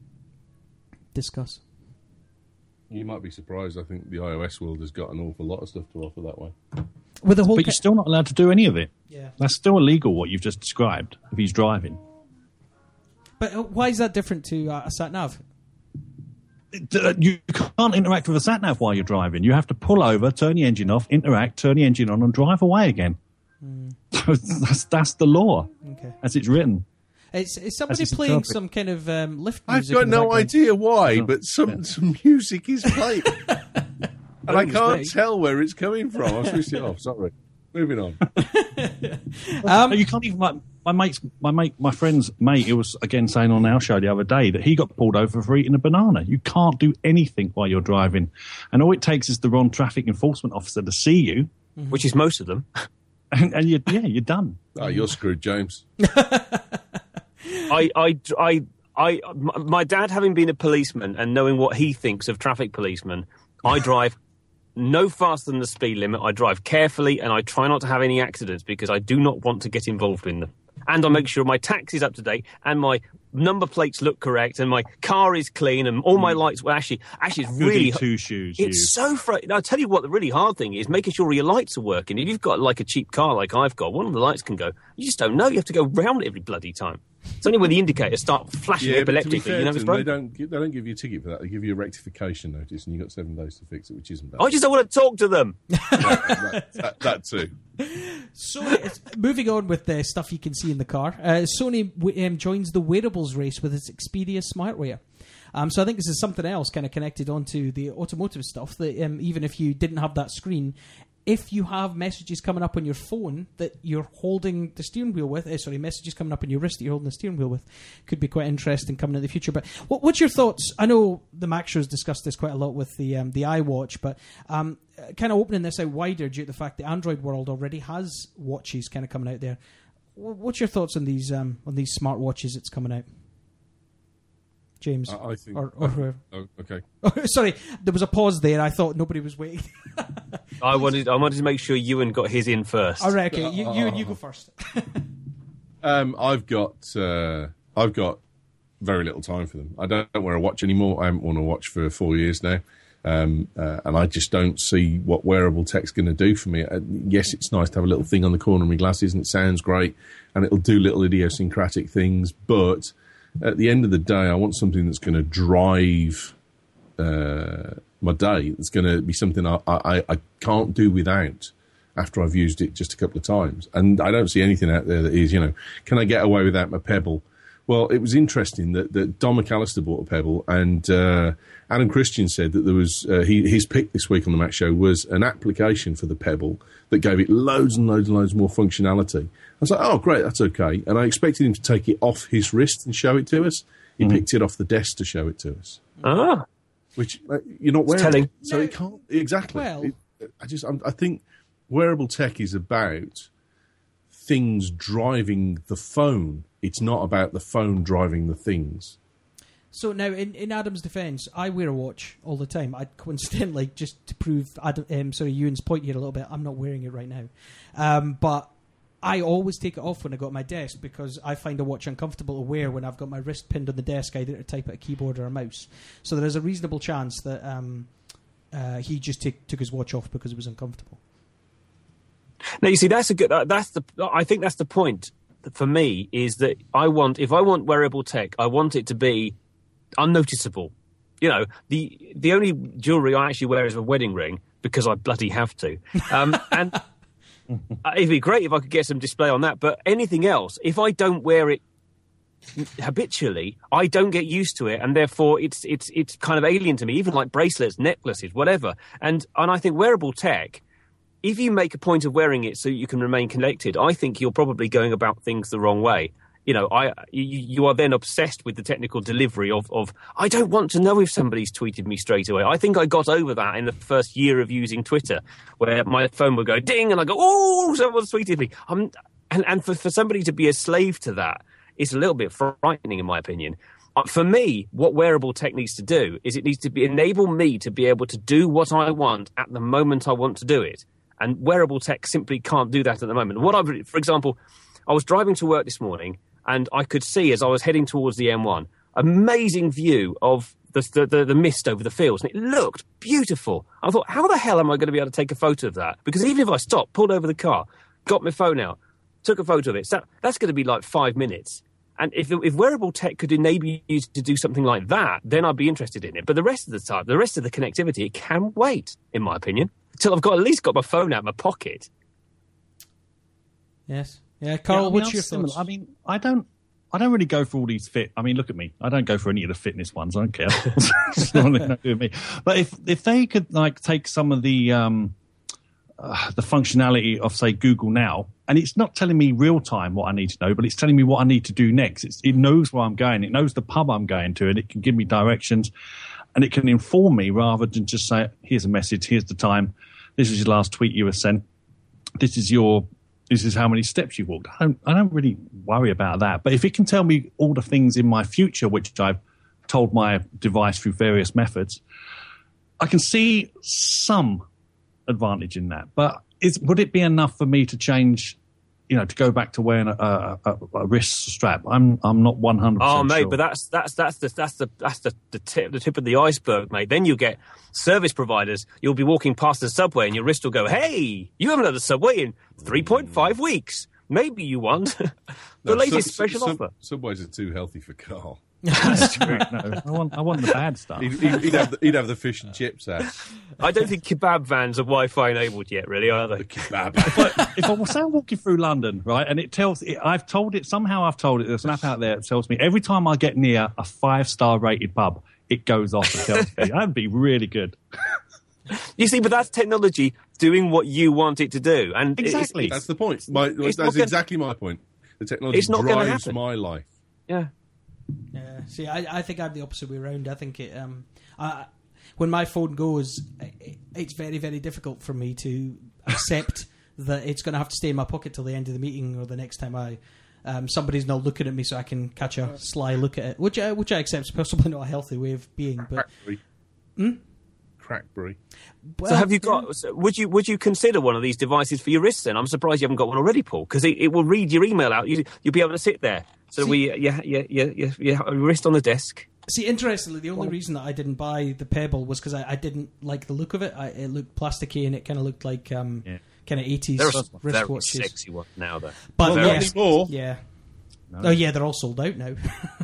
Discuss. You might be surprised. I think the iOS world has got an awful lot of stuff to offer that way. With the whole but ca- you're still not allowed to do any of it. Yeah. That's still illegal, what you've just described, if he's driving. But uh, why is that different to uh, a sat nav? Uh, you can't interact with a sat nav while you're driving. You have to pull over, turn the engine off, interact, turn the engine on, and drive away again. Mm. that's that's the law, okay. as it's written. Is, is somebody it's playing interpreted. some kind of um, lift I've music? got in the no background? idea why, Oh, but some, yeah. some music is playing. And I it's can't me. tell where it's coming from. I switched it off. Sorry. Moving on. Um, you can't even like my mate's my mate my friend's mate. It was again saying on our show the other day that he got pulled over for eating a banana. You can't do anything while you're driving, and all it takes is the wrong traffic enforcement officer to see you, Which is most of them. and, and you yeah you're done. Oh, you're screwed, James. I, I, I, I, my dad having been a policeman and knowing what he thinks of traffic policemen, I drive no faster than the speed limit. I drive carefully and I try not to have any accidents because I do not want to get involved in them. And I make sure my taxi's up to date and my number plates look correct and my car is clean and all my lights. Well, actually, actually, it's really Goody two shoes. It's you. so fr- I'll tell you what the really hard thing is, making sure your lights are working. If you've got like a cheap car like I've got, one of the lights can go. You just don't know. You have to go round it every bloody time. It's only when the indicators start flashing Yeah, but to be epileptically, fair you know to it's them, they broken. don't gi- they don't give you a ticket for that. They give you a rectification notice, and you've got seven days to fix it, which isn't bad. I just don't want to talk to them. that, that, that too. Sony, it's- moving on with the stuff you can see in the car, uh, Sony w- um, joins the wearables race with its Xperia smartwear. Um, so I think this is something else kind of connected onto the automotive stuff that um, even if you didn't have that screen, if you have messages coming up on your phone that you're holding the steering wheel with, uh, sorry, messages coming up on your wrist that you're holding the steering wheel with, could be quite interesting coming in the future. But what, what's your thoughts? I know the Mac Show's discussed this quite a lot with the um, the iWatch, but um, kind of opening this out wider due to the fact that Android world already has watches kind of coming out there. Wh- What's your thoughts on these um, on these smart watches that's coming out? James, I, I think. or, or whoever. Oh, okay. Sorry, there was a pause there. I thought nobody was waiting. I wanted, I wanted to make sure Ewan got his in first. All right, okay, you, you, you go first. Um, I've got uh, I've got very little time for them. I don't, don't wear a watch anymore. I haven't worn a watch for four years now, um, uh, and I just don't see what wearable tech's going to do for me. Uh, yes, it's nice to have a little thing on the corner of my glasses, and it sounds great, and it'll do little idiosyncratic things. But at the end of the day, I want something that's going to drive uh, my day. It's going to be something I, I, I can't do without after I've used it just a couple of times. And I don't see anything out there that is, you know, can I get away without my Pebble? Well, it was interesting that, that Don McAllister bought a Pebble, and uh, Adam Christian said that there was uh, he, his pick this week on the Mac Show was an application for the Pebble that gave it loads and loads and loads more functionality. I was like, oh, great, that's okay. And I expected him to take it off his wrist and show it to us. He mm-hmm. picked it off the desk to show it to us. Ah. Which uh, you're not wearing. Telling. It, so No. it can't exactly. Well. It, I just I'm, I think wearable tech is about things driving the phone. It's not about the phone driving the things. So now, in, in Adam's defence, I wear a watch all the time. I coincidentally, just to prove Adam, um, sorry, Ewan's point here a little bit, I'm not wearing it right now. Um, but I always take it off when I go at my desk because I find a watch uncomfortable to wear when I've got my wrist pinned on the desk, either to type at a keyboard or a mouse. So there is a reasonable chance that um, uh, he just take, took his watch off because it was uncomfortable. Now you see, that's a good. Uh, that's the. I think that's the point for me is that I want if I want wearable tech, I want it to be unnoticeable. You know, the the only jewellery I actually wear is a wedding ring because I bloody have to. Um, and it'd be great if I could get some display on that. But anything else, if I don't wear it habitually, I don't get used to it, and therefore it's it's it's kind of alien to me. Even like bracelets, necklaces, whatever. And and I think wearable tech, if you make a point of wearing it so you can remain connected, I think you're probably going about things the wrong way. You know, I you, you are then obsessed with the technical delivery of, of, I don't want to know if somebody's tweeted me straight away. I think I got over that in the first year of using Twitter, where my phone would go ding and I go, oh, someone's tweeted me. I'm, and and for, for somebody to be a slave to that is a little bit frightening, in my opinion. Uh, for me, what wearable tech needs to do is it needs to be enable me to be able to do what I want at the moment I want to do it. And wearable tech simply can't do that at the moment. What I, for example, I was driving to work this morning, and I could see as I was heading towards the M one, amazing view of the, the, the, the mist over the fields. And it looked beautiful. I thought, how the hell am I going to be able to take a photo of that? Because even if I stopped, pulled over the car, got my phone out, took a photo of it, so that's going to be like five minutes. And if if wearable tech could enable you to do something like that, then I'd be interested in it. But the rest of the time, the rest of the connectivity, it can wait, in my opinion, until I've got at least got my phone out of my pocket. Yes. Yeah, Carl, Yeah, I mean, what's I'm your similar. thoughts? I mean, I don't, I don't really go for all these fit. I mean, look at me. I don't go for any of the fitness ones. I don't care. It's not nothing to do with me. But if if they could like take some of the um, uh, the functionality of say Google Now, and it's not telling me real time what I need to know, but it's telling me what I need to do next. It's, it knows where I'm going. It knows the pub I'm going to, and it can give me directions, and it can inform me rather than just say, "Here's a message. Here's the time. This is your last tweet you were sent. This is your." This is how many steps you walked. I don't, I don't really worry about that. But if it can tell me all the things in my future, which I've told my device through various methods, I can see some advantage in that. But is, would it be enough for me to change, you know, to go back to wearing a, a, a, a wrist strap? I'm I'm not one hundred percent Oh, mate, sure. but that's that's that's the that's the that's the, the tip the tip of the iceberg, mate. Then you get service providers. You'll be walking past the subway, and your wrist will go, "Hey, you haven't had the subway in three point five weeks. Maybe you want the No, latest sub- special sub- offer." Subways are too healthy for Carl. That's true. No, I want I want the bad stuff. He'd, he'd, he'd, have the, he'd have the fish and chips out. I don't think kebab vans are Wi-Fi enabled yet, really, are they? The kebab. But if I was say I'm walking through London, right, and it tells, it, I've told it somehow. I've told it. There's an app out there that tells me every time I get near a five star rated pub, it goes off and tells me. That'd be really good. You see, but that's technology doing what you want it to do, and it's- Exactly. it's- That's the point. My, it's that's not gonna- exactly my point. The technology It's not gonna drives happen. my life. yeah. Yeah. See, I, I think I'm the opposite way around. I think it. Um, I, when my phone goes, it, it's very, very difficult for me to accept that it's going to have to stay in my pocket till the end of the meeting or the next time I. Um, somebody's not looking at me, so I can catch a sly look at it, which I, which I accept is possibly not a healthy way of being. But Crackberry. Hmm? Crackberry. well, So have you got? So would you would you consider one of these devices for your wrist? Then I'm surprised you haven't got one already, Paul, because it, it will read your email out. You, you'll be able to sit there. So See- we you, you, you, you, you wrist on the desk. See, interestingly, the only reason that I didn't buy the Pebble was because I, I didn't like the look of it. I, it looked plasticky and it kind of looked like um, Yeah. kind of eighties There are some very wristwatches. sexy ones now, though. But Well, not yes, anymore. yeah. No. Oh yeah, they're all sold out now.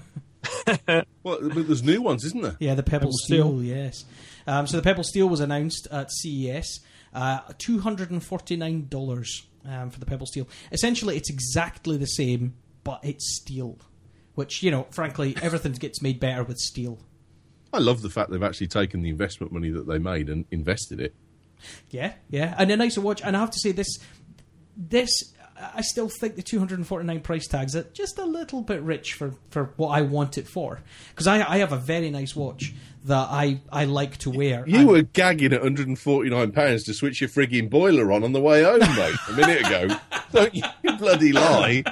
Well, but there's new ones, isn't there? Yeah, the Pebble, Pebble Steel, Steel. yes. Um, so the Pebble Steel was announced at C E S. Uh, two hundred forty-nine dollars um, for the Pebble Steel. Essentially, it's exactly the same, but it's steel. Which, you know, frankly, everything gets made better with steel. I love the fact they've actually taken the investment money that they made and invested it. Yeah, yeah. And a nicer watch. And I have to say, this, this I still think the two hundred forty-nine price tags are just a little bit rich for, for what I want it for. Because I, I have a very nice watch that I, I like to wear. You And- were gagging at one hundred forty-nine pounds to switch your frigging boiler on on the way home, mate, a minute ago. Don't you bloody lie.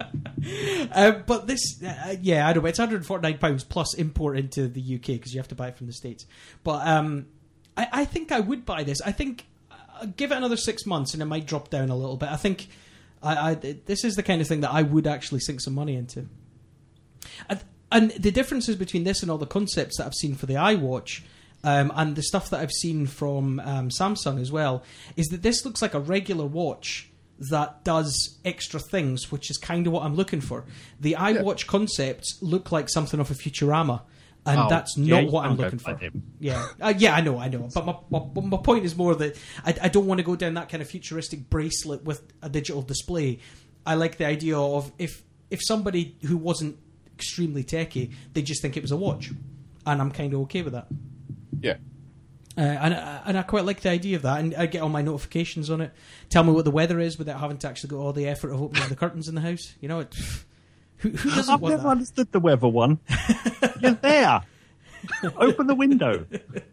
Uh, but this, uh, yeah, I know, it's one hundred forty-nine pounds plus import into the U K because you have to buy it from the States. But um, I, I think I would buy this. I think uh, give it another six months and it might drop down a little bit. I think I, I, this is the kind of thing that I would actually sink some money into. And, and the differences between this and all the concepts that I've seen for the iWatch um, and the stuff that I've seen from um, Samsung as well is that this looks like a regular watch that does extra things, which is kind of what I'm looking for. The iWatch concepts look like something off of Futurama, and Oh, that's yeah, not you what I'm can't go looking for for. him. Yeah, uh, yeah, I know, I know. But my, my, my point is more that I, I don't want to go down that kind of futuristic bracelet with a digital display. I like the idea of if if somebody who wasn't extremely techy, they just think it was a watch, and I'm kind of okay with that. Yeah. Uh, and and I quite like the idea of that, and I get all my notifications on it. Tell me what the weather is without having to actually go all the effort of opening the curtains in the house. You know, it, who, who doesn't I've want never that? understood the weather one. You're there. Open the window.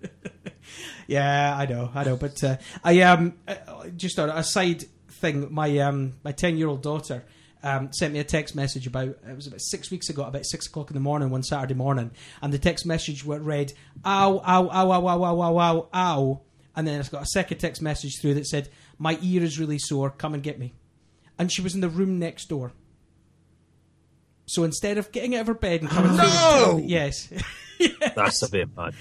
Yeah, I know, I know. But uh, I um uh, just on a side thing, my um my ten year old daughter um sent me a text message about it was about six weeks ago, about six o'clock in the morning, one Saturday morning, and the text message were read ow ow ow ow ow ow ow ow ow, and then it's got a second text message through that said my ear is really sore, come and get me, and she was in the room next door. So instead of getting out of her bed and coming through, No! yes. That's a bit much.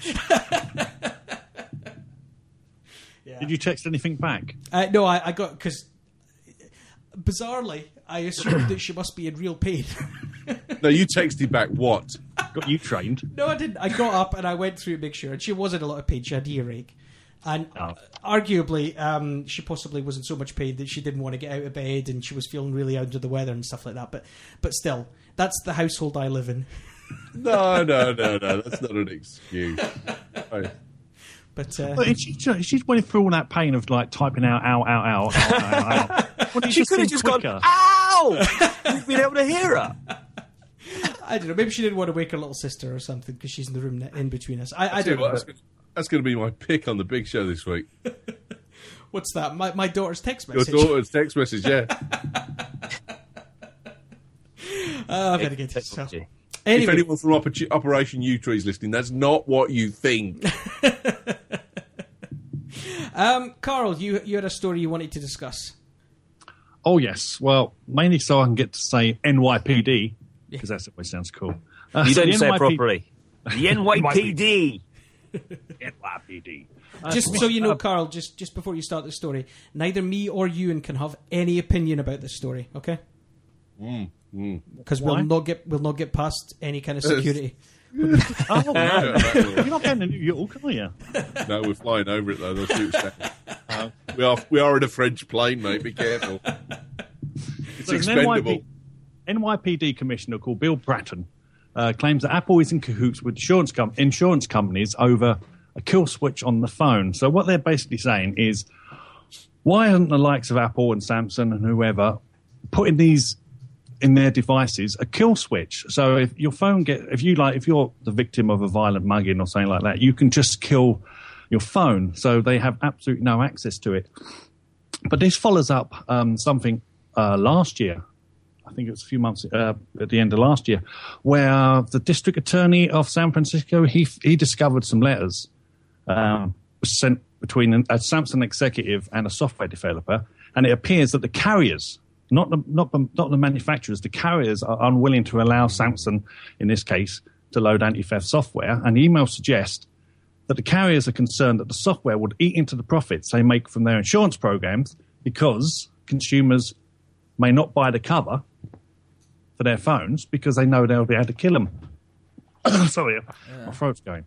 Yeah. Did you text anything back? Uh, no, I, I got because bizarrely I assumed that she must be in real pain. No, you texted back what? Got you trained. No, I didn't. I got up and I went through to make sure, and she was in a lot of pain. She had earache. And Oh. arguably, um, she possibly was in so much pain that she didn't want to get out of bed, and she was feeling really under the weather and stuff like that. But, but still, that's the household I live in. No, no, no, no. That's not an excuse. Right. But uh, But if she, if she went through all that pain of like typing out, ow, ow, ow, ow, ow, ow. Why didn't She you could have think just quicker? gone, ow! You've been able to hear her. I don't know. Maybe she didn't want to wake her little sister or something because she's in the room in between us. I, I Tell you don't know. what, that's, gonna- that's going to be my pick on the big show this week. What's that? My, my daughter's text Your message. daughter's text message, yeah. Oh, very good. So, Technology. If anyway, anyone from Oper- Operation U Tree is listening, that's not what you think. um, Carl, you you had a story you wanted to discuss. Oh, yes. Well, mainly so I can get to say N Y P D, because that always sounds cool. Uh, You so don't the say N Y P D it properly. The N Y P D. N Y P D. Uh, Just so you know, Carl, just just before you start the story, neither me or Ewan can have any opinion about this story, okay? Because we'll Why? not get we'll not get past any kind of security. Oh, no. You're not going to New York, are you? No, we're flying over it though. They'll shoot us down. Uh, we are we are in a French plane, mate. Be careful. It's So an expendable. N Y P D commissioner called Bill Bratton uh, claims that Apple is in cahoots with insurance, com- insurance companies over a kill switch on the phone. So what they're basically saying is, why aren't the likes of Apple and Samsung and whoever putting these in their devices a kill switch? So if your phone get, if you like, if you're the victim of a violent mugging or something like that, you can just kill your phone. So they have absolutely no access to it. But this follows up um, something uh, last year. I think it was a few months uh, at the end of last year, where the district attorney of San Francisco, he he discovered some letters um, sent between a Samsung executive and a software developer, and it appears that the carriers, not the not the, not the manufacturers, the carriers are unwilling to allow Samsung, in this case, to load anti-theft software. And the emails suggest that the carriers are concerned that the software would eat into the profits they make from their insurance programs because consumers may not buy the cover for their phones because they know they'll be able to kill them. Sorry, my throat's going.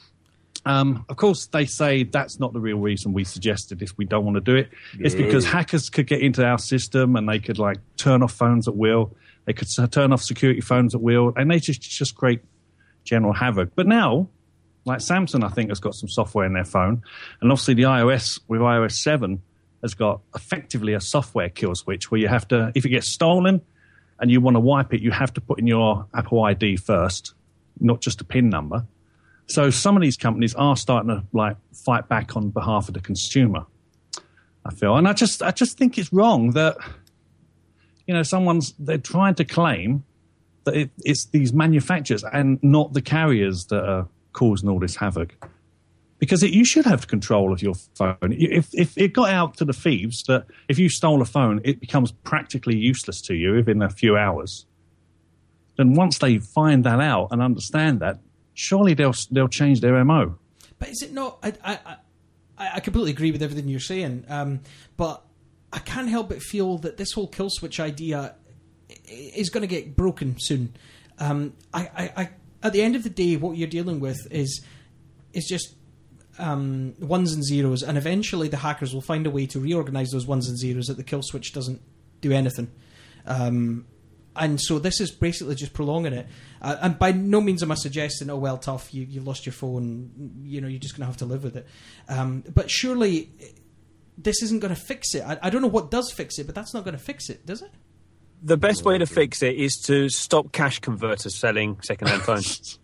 Um, of course, they say that's not the real reason we suggested this. We don't want to do it. It's because hackers could get into our system and they could like turn off phones at will. They could s- turn off security phones at will, and they just just create general havoc. But now, like Samsung, I think has got some software in their phone, and obviously the iOS with iOS seven has got effectively a software kill switch where you have to, if it gets stolen and you want to wipe it, you have to put in your Apple I D first, not just a PIN number. So some of these companies are starting to like fight back on behalf of the consumer, I feel. And I just I just think it's wrong that, you know, someone's, they're trying to claim that it, it's these manufacturers and not the carriers that are causing all this havoc. Because it, you should have control of your phone. If, if it got out to the thieves that if you stole a phone, it becomes practically useless to you within a few hours, then once they find that out and understand that, surely they'll they'll change their M O. But is it not? I I, I, I completely agree with everything you're saying, um, but I can't help but feel that this whole kill switch idea is going to get broken soon. Um, I, I, I, at the end of the day, what you're dealing with is is just um, ones and zeros, and eventually the hackers will find a way to reorganize those ones and zeros that the kill switch doesn't do anything. Um, And so this is basically just prolonging it. Uh, and by no means am I suggesting, oh, well, tough, you, you've lost your phone, you know, you're just going to have to live with it. Um, but surely this isn't going to fix it. I, I don't know what does fix it, but that's not going to fix it, does it? The best way to fix it is to stop cash converters selling second-hand phones.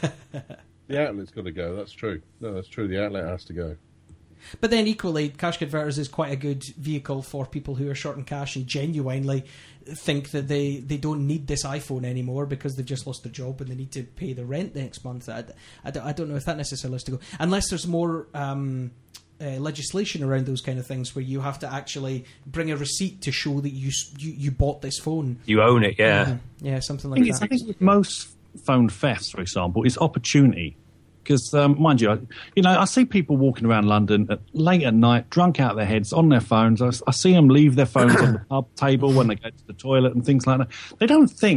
The outlet's got to go. That's true. No, that's true. The outlet has to go. But then equally, Cash Converters is quite a good vehicle for people who are short on cash and genuinely think that they, they don't need this iPhone anymore because they've just lost their job and they need to pay the rent next month. I, I, don't, I don't know if that necessarily has to go. Unless there's more um, uh, legislation around those kind of things where you have to actually bring a receipt to show that you you, you bought this phone. You own it, yeah. Yeah, yeah something I like think, it's, I that. think with most phone thefts, for example, it's opportunity. Because, um, mind you, I, you know, I see people walking around London at, late at night, drunk out of their heads, on their phones. I, I see them leave their phones on the pub table when they go to the toilet and things like that. They don't think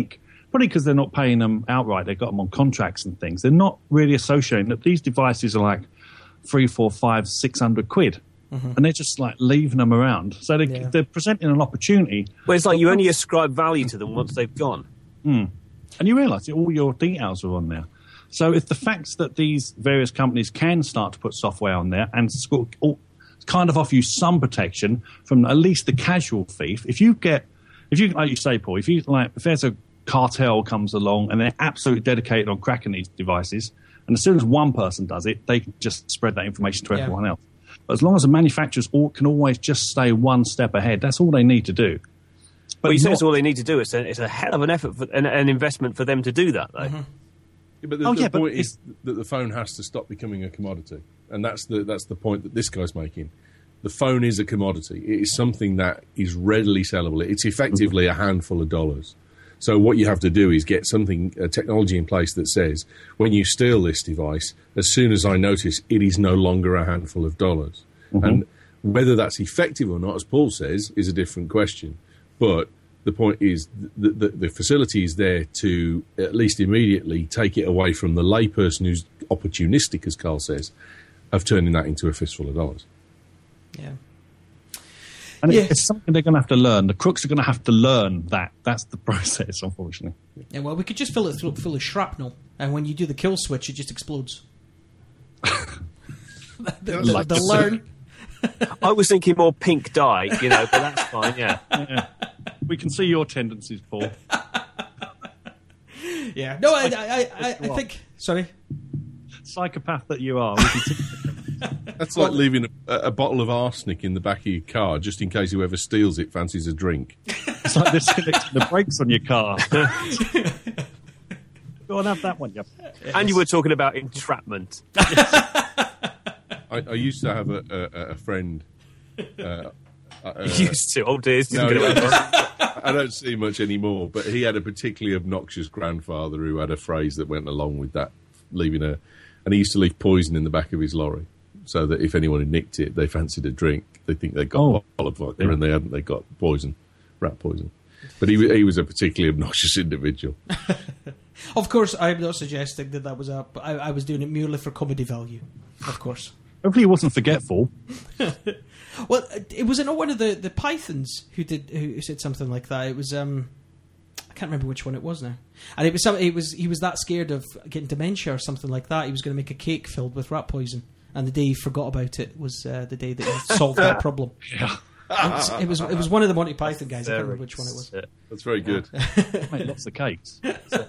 probably because they're not paying them outright. They've got them on contracts and things. They're not really associating that these devices are like three, four, five, six hundred quid. Mm-hmm. And they're just like leaving them around. So they, yeah. they're presenting an opportunity. Well, it's like you only ascribe value to them once they've gone. Mm. And you realise that all your details are on there. So if the fact that these various companies can start to put software on there and sort of kind of offer you some protection from at least the casual thief, if you get, if you like you say, Paul, if you like, if there's a cartel comes along and they're absolutely dedicated on cracking these devices, and as soon as one person does it, they can just spread that information to yeah. everyone else. But as long as the manufacturers all, can always just stay one step ahead, that's all they need to do. But well, you say it's all they need to do. It's a, it's a hell of an effort, for, an, an investment for them to do that, though. Mm-hmm. Yeah, but the, oh, the yeah, point but is that the phone has to stop becoming a commodity. And that's the that's the point that this guy's making. The phone is a commodity. It is something that is readily sellable. It's effectively a handful of dollars. So what you have to do is get something, a technology in place that says, when you steal this device, as soon as I notice, it is no longer a handful of dollars. Mm-hmm. And whether that's effective or not, as Paul says, is a different question. But the point is the, the, the facility is there to at least immediately take it away from the layperson who's opportunistic, as Carl says, of turning that into a fistful of dollars. Yeah. And yeah. it's something they're going to have to learn. The crooks are going to have to learn that. That's the process, unfortunately. Yeah, well, we could just fill it full of shrapnel, and when you do the kill switch, it just explodes. They'll like learn. I was thinking more pink dye, you know, but that's fine, yeah. yeah. We can see your tendencies, Paul. yeah. No, I, I, I, I think... Sorry? Psychopath that you are. We can see That's like leaving a, a bottle of arsenic in the back of your car just in case whoever steals it fancies a drink. It's like disconnecting the brakes on your car. Go on, have that one, yep. And you were talking about entrapment. I, I used to have a, a, a friend. Uh, uh, used to? Oh dear. No, I, I don't see much anymore, but he had a particularly obnoxious grandfather who had a phrase that went along with that, leaving a... And he used to leave poison in the back of his lorry, so that if anyone had nicked it, they fancied a drink, they think they got oh. a bottle of vodka, yeah. and they hadn't, they got poison, rat poison. But he, he was a particularly obnoxious individual. Of course, I'm not suggesting that that was a... I, I was doing it merely for comedy value, of course. Hopefully he wasn't forgetful. Well, it was not one of the, the Pythons who did who said something like that. It was... um I can't remember which one it was now. And it was some, it was he was that scared of getting dementia or something like that. He was going to make a cake filled with rat poison, and the day he forgot about it was uh, the day that he solved that problem. Yeah. It was, it was it was one of the Monty Python guys. I can't remember which one it was. That's very good. Mate, lots of cakes.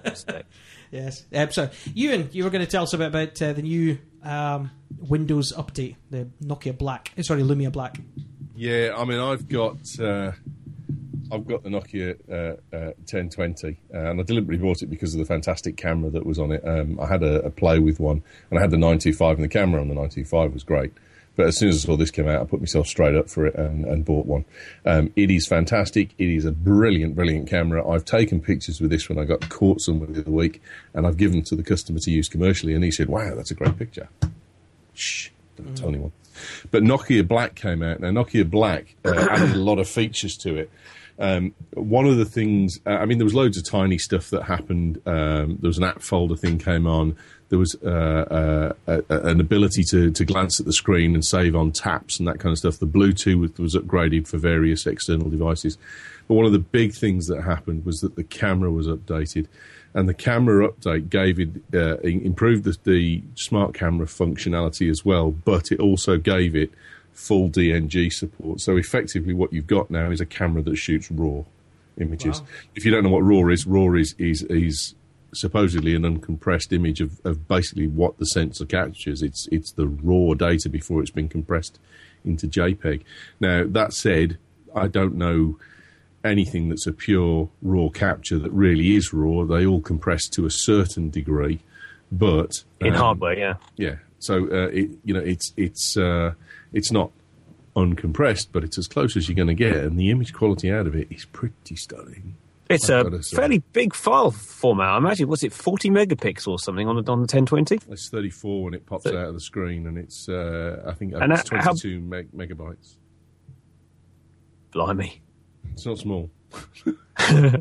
Yes. Um, so, Ewan, you were going to tell us a bit about uh, the new um, Windows update, the Nokia Black. Sorry, Lumia Black. Yeah, I mean, I've got uh, I've got the Nokia uh, uh, ten twenty, uh, and I deliberately bought it because of the fantastic camera that was on it. Um, I had a, a play with one, and I had the nine twenty-five, and the camera on the nine twenty-five was great. But as soon as I saw this come out, I put myself straight up for it and, and bought one. Um, it is fantastic. It is a brilliant, brilliant camera. I've taken pictures with this when I got caught somewhere the other week, and I've given to the customer to use commercially, and he said, wow, that's a great picture. Shh, don't tell anyone. But Nokia Black came out. Now, Nokia Black uh, added a lot of features to it. Um, one of the things, uh, I mean, there was loads of tiny stuff that happened. Um, there was an app folder thing came on. There was uh, uh, a, an ability to, to glance at the screen and save on taps and that kind of stuff. The Bluetooth was upgraded for various external devices. But one of the big things that happened was that the camera was updated. And the camera update gave it, uh, improved the, the smart camera functionality as well, but it also gave it full D N G support. So effectively what you've got now is a camera that shoots RAW images. Wow. If you don't know what RAW is, RAW is, is, is supposedly an uncompressed image of, of basically what the sensor captures. It's it's the raw data before it's been compressed into JPEG. Now, that said, I don't know anything that's a pure RAW capture that really is RAW. They all compress to a certain degree, but in um, hardware, yeah, yeah. So uh, it, you know, it's it's uh, it's not uncompressed, but it's as close as you're going to get, and the image quality out of it is pretty stunning. It's a fairly big file format. I imagine, was it forty megapixels or something on the, on the ten twenty? It's thirty-four when it pops so, out of the screen, and it's, uh, I think, and it's how, twenty-two meg- megabytes. Blimey. It's not small.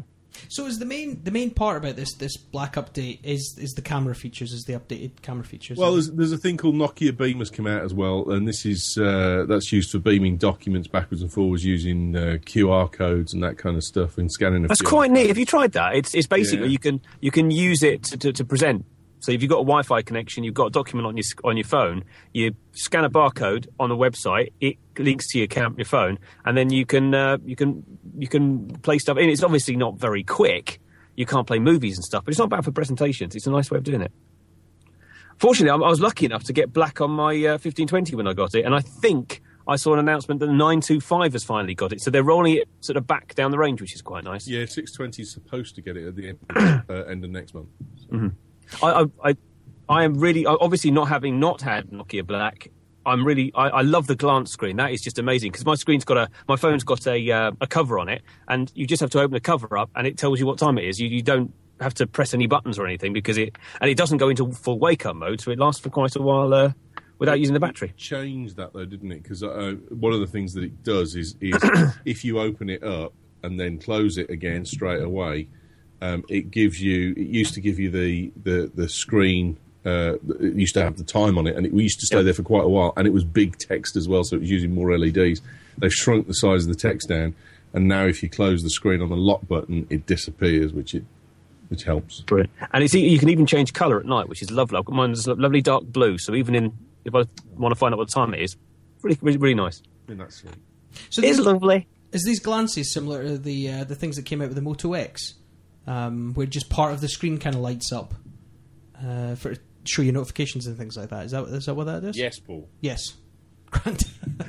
So is the main the main part about this this black update is is the camera features, is the updated camera features? Well, there's, there's a thing called Nokia Beam has come out as well, and this is uh, that's used for beaming documents backwards and forwards using uh, Q R codes and that kind of stuff and scanning. A That's Q R quite code. neat. Have you tried that? It's it's basically Yeah. you can you can use it to, to, to present. So if you've got a Wi-Fi connection, you've got a document on your sc- on your phone, you scan a barcode on the website, it links to your cam- your phone, and then you can uh, you can you can play stuff. And it's obviously not very quick. You can't play movies and stuff, but it's not bad for presentations. It's a nice way of doing it. Fortunately, I, I was lucky enough to get black on my uh, fifteen twenty when I got it, and I think I saw an announcement that the nine twenty-five has finally got it. So they're rolling it sort of back down the range, which is quite nice. Yeah, six twenty is supposed to get it at the end, uh, end of next month. So. Mm-hmm. I, I, I, I am really, obviously not having not had Nokia Black, I'm really, I, I love the glance screen. That is just amazing because my screen's got a, my phone's got a uh, a cover on it, and you just have to open the cover up and it tells you what time it is. You, you don't have to press any buttons or anything because it, and it doesn't go into full wake up mode, so it lasts for quite a while uh, without using the battery. It changed that though, didn't it? Because uh, one of the things that it does is, is if you open it up and then close it again straight away, um, it gives you. It used to give you the the the screen. Uh, it used to have the time on it, and it used to stay yep. there for quite a while. And it was big text as well, so it was using more L E Ds. They've shrunk the size of the text down, and now if you close the screen on the lock button, it disappears, which it which helps. Brilliant. And it's, you can even change colour at night, which is lovely. I've got mine is lovely dark blue, so even in if I want to find out what time it is, really, really, really nice. I mean, that's sweet. So it's these, lovely. Is these glances similar to the uh, the things that came out with the Moto X, um, where just part of the screen kind of lights up uh, for show you notifications and things like that? Is that is that what that is? Yes, Paul. Yes. Grant.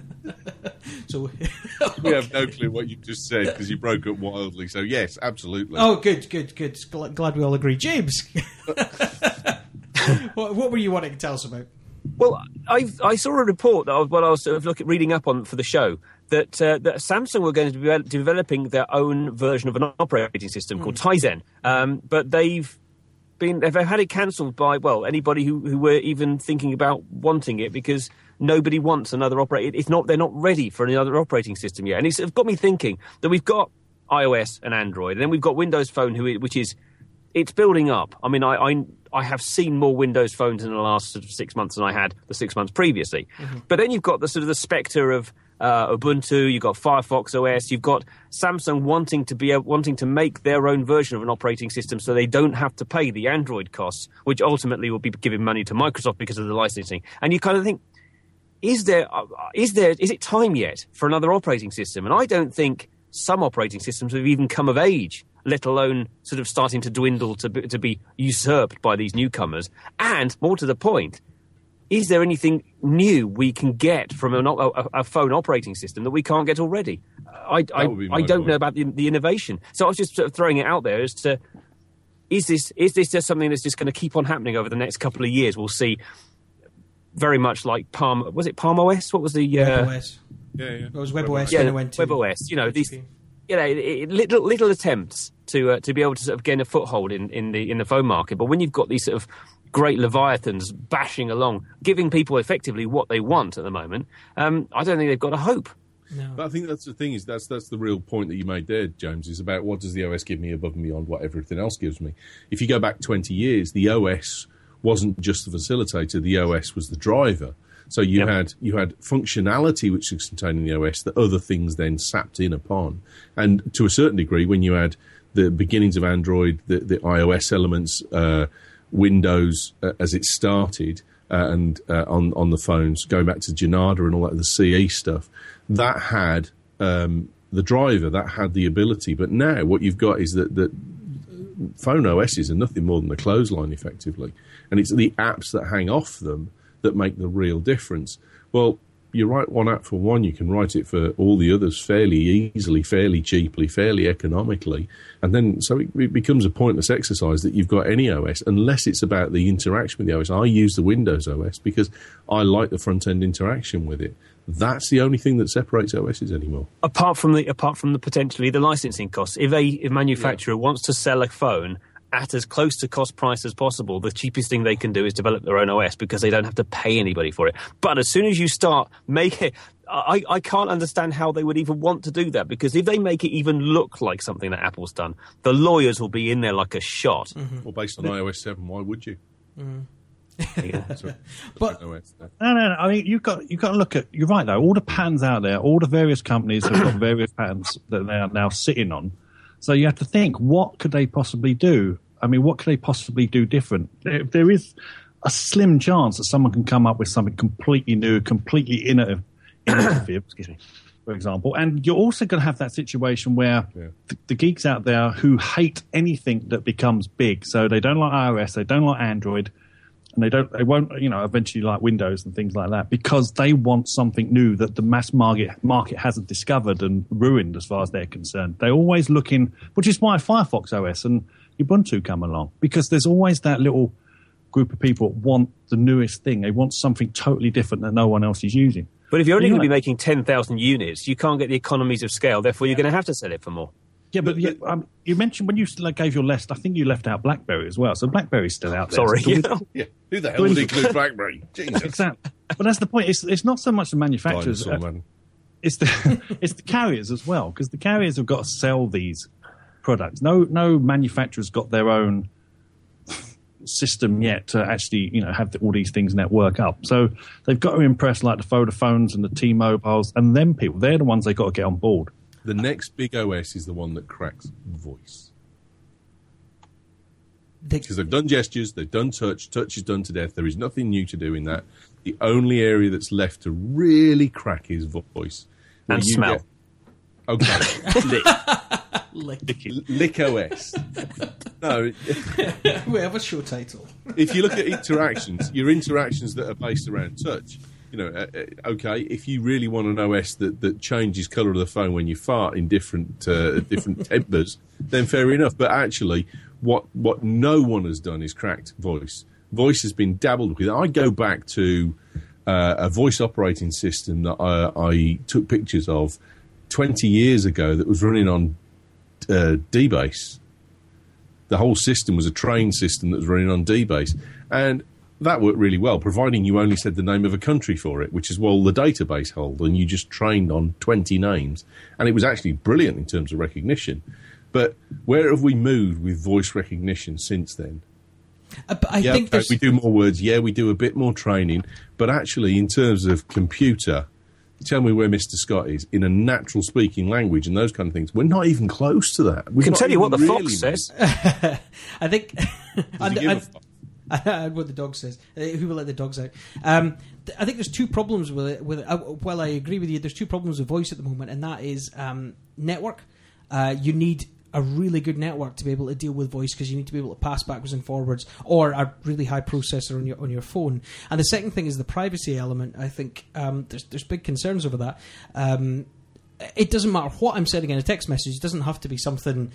So we have no clue what you just said because you broke up wildly. So yes, absolutely. Oh, good, good, good. Gl- glad we all agree. James, what, what were you wanting to tell us about? Well, I I saw a report that I was, when I was sort of looking, reading up on for the show that uh, that Samsung were going to be developing their own version of an operating system mm. called Tizen, um, but they've been they've had it cancelled by well anybody who who were even thinking about wanting it because nobody wants another operating. It's not they're not ready for another operating system yet, and it's got me thinking that we've got iOS and Android, and then we've got Windows Phone, who which is it's building up. I mean, I. I I have seen more Windows phones in the last sort of six months than I had the six months previously. Mm-hmm. But then you've got the sort of the spectre of uh, Ubuntu, you've got Firefox O S, you've got Samsung wanting to be wanting to make their own version of an operating system so they don't have to pay the Android costs, which ultimately will be giving money to Microsoft because of the licensing. And you kind of think, is there uh, is there is it time yet for another operating system? And I don't think some operating systems have even come of age, let alone sort of starting to dwindle to be, to be usurped by these newcomers. And more to the point, is there anything new we can get from an, a, a phone operating system that we can't get already? I, I, I don't point. know about the, the innovation. So I was just sort of throwing it out there as to, is this, is this just something that's just going to keep on happening over the next couple of years? We'll see very much like Palm, was it Palm O S? What was the... Uh, WebOS. Yeah, yeah. It was WebOS yeah, when it went to WebOS. You know, H P. these... You know, it, it, little little attempts to uh, to be able to sort of gain a foothold in, in the in the phone market, but when you've got these sort of great leviathans bashing along, giving people effectively what they want at the moment, um, I don't think they've got a hope. No. But I think that's the thing is that's that's the real point that you made there, James. Is about what does the O S give me above and beyond what everything else gives me. If you go back twenty years, the O S wasn't just the facilitator; the O S was the driver. So you yep. had you had functionality which was contained in the O S that other things then sapped in upon. And to a certain degree, when you had the beginnings of Android, the, the iOS elements, uh, Windows uh, as it started, uh, and uh, on on the phones, going back to Janada and all that, the C E stuff, that had um, the driver, that had the ability. But now what you've got is that that phone O Ss are nothing more than a clothesline, effectively, and it's the apps that hang off them that make the real difference. Well, you write one app for one, you can write it for all the others fairly easily, fairly cheaply, fairly economically, and then so it, it becomes a pointless exercise that you've got any O S, unless it's about the interaction with the O S. I use the Windows O S because I like the front-end interaction with it. That's the only thing that separates O Ss anymore. Apart from the apart from the potentially the licensing costs, if a if manufacturer yeah. wants to sell a phone at as close to cost price as possible, the cheapest thing they can do is develop their own O S because they don't have to pay anybody for it. But as soon as you start making... I, I can't understand how they would even want to do that, because if they make it even look like something that Apple's done, the lawyers will be in there like a shot. Mm-hmm. Well, based on iOS seven, why would you? Mm. Yeah. So, But- iOS, no. No, no, no. I mean, you've got you've got to look at. You're right though. All the patents out there, all the various companies have got various patents that they are now sitting on. So you have to think, what could they possibly do? I mean, what could they possibly do different? There, there is a slim chance that someone can come up with something completely new, completely innovative, innovative excuse me, for example. And you're also going to have that situation where Yeah. the, the geeks out there who hate anything that becomes big, so they don't like iOS, they don't like Android. And they don't, they won't, you know, eventually like Windows and things like that, because they want something new that the mass market market hasn't discovered and ruined as far as they're concerned. They're always looking, which is why Firefox O S and Ubuntu come along, because there's always that little group of people that want the newest thing. They want something totally different that no one else is using. But if you're only You going to know- be making ten thousand units, you can't get the economies of scale. Therefore, you're going to have to sell it for more. Yeah, but yeah, um, you mentioned when you like, gave your list, I think you left out BlackBerry as well. So BlackBerry's still out there. Sorry. So we- Yeah. Who the hell would include BlackBerry? Jesus. exactly. But that's the point. It's it's not so much the manufacturers. Dinosaur, man. It's the it's the carriers as well, because the carriers have got to sell these products. No no manufacturer's got their own system yet to actually, you know, have the, all these things network up. So they've got to impress like the Vodafones and the T-Mobiles and them people. They're the ones they've got to get on board. The next big O S is the one that cracks voice. They- Because they've done gestures, they've done touch, touch is done to death. There is nothing new to do in that. The only area that's left to really crack is voice. Where And you smell. get- okay. Lick. Lick O S. No, We have a show title. if you look at interactions, your interactions that are based around touch, you know, uh, uh, okay, if you really want an O S that, that changes colour of the phone when you fart in different uh, different tempers, then fair enough. But actually, what what no one has done is cracked voice. Voice has been dabbled with. I go back to uh, a voice operating system that I, I took pictures of twenty years ago that was running on uh, D-Base. The whole system was a train system that was running on D-Base. And that worked really well, providing you only said the name of a country for it, which is what all the database hold, and you just trained on twenty names. And it was actually brilliant in terms of recognition. But where have we moved with voice recognition since then? Uh, but I yeah, think okay, there's... we do more words. Yeah, we do a bit more training. But actually, in terms of computer, tell me where Mister Scott is in a natural speaking language and those kind of things. We're not even close to that. We can tell you what the really fox says. I think... Does he give a fuck? what the dog says. Uh, Who will let the dogs out? Um, th- I think there's two problems with it. With it. Uh, well, I agree with you. There's two problems with voice at the moment, and that is um, network. Uh, you need a really good network to be able to deal with voice, because you need to be able to pass backwards and forwards, or a really high processor on your on your phone. And the second thing is the privacy element. I think um, there's there's big concerns over that. Um, it doesn't matter what I'm sending in a text message. It doesn't have to be something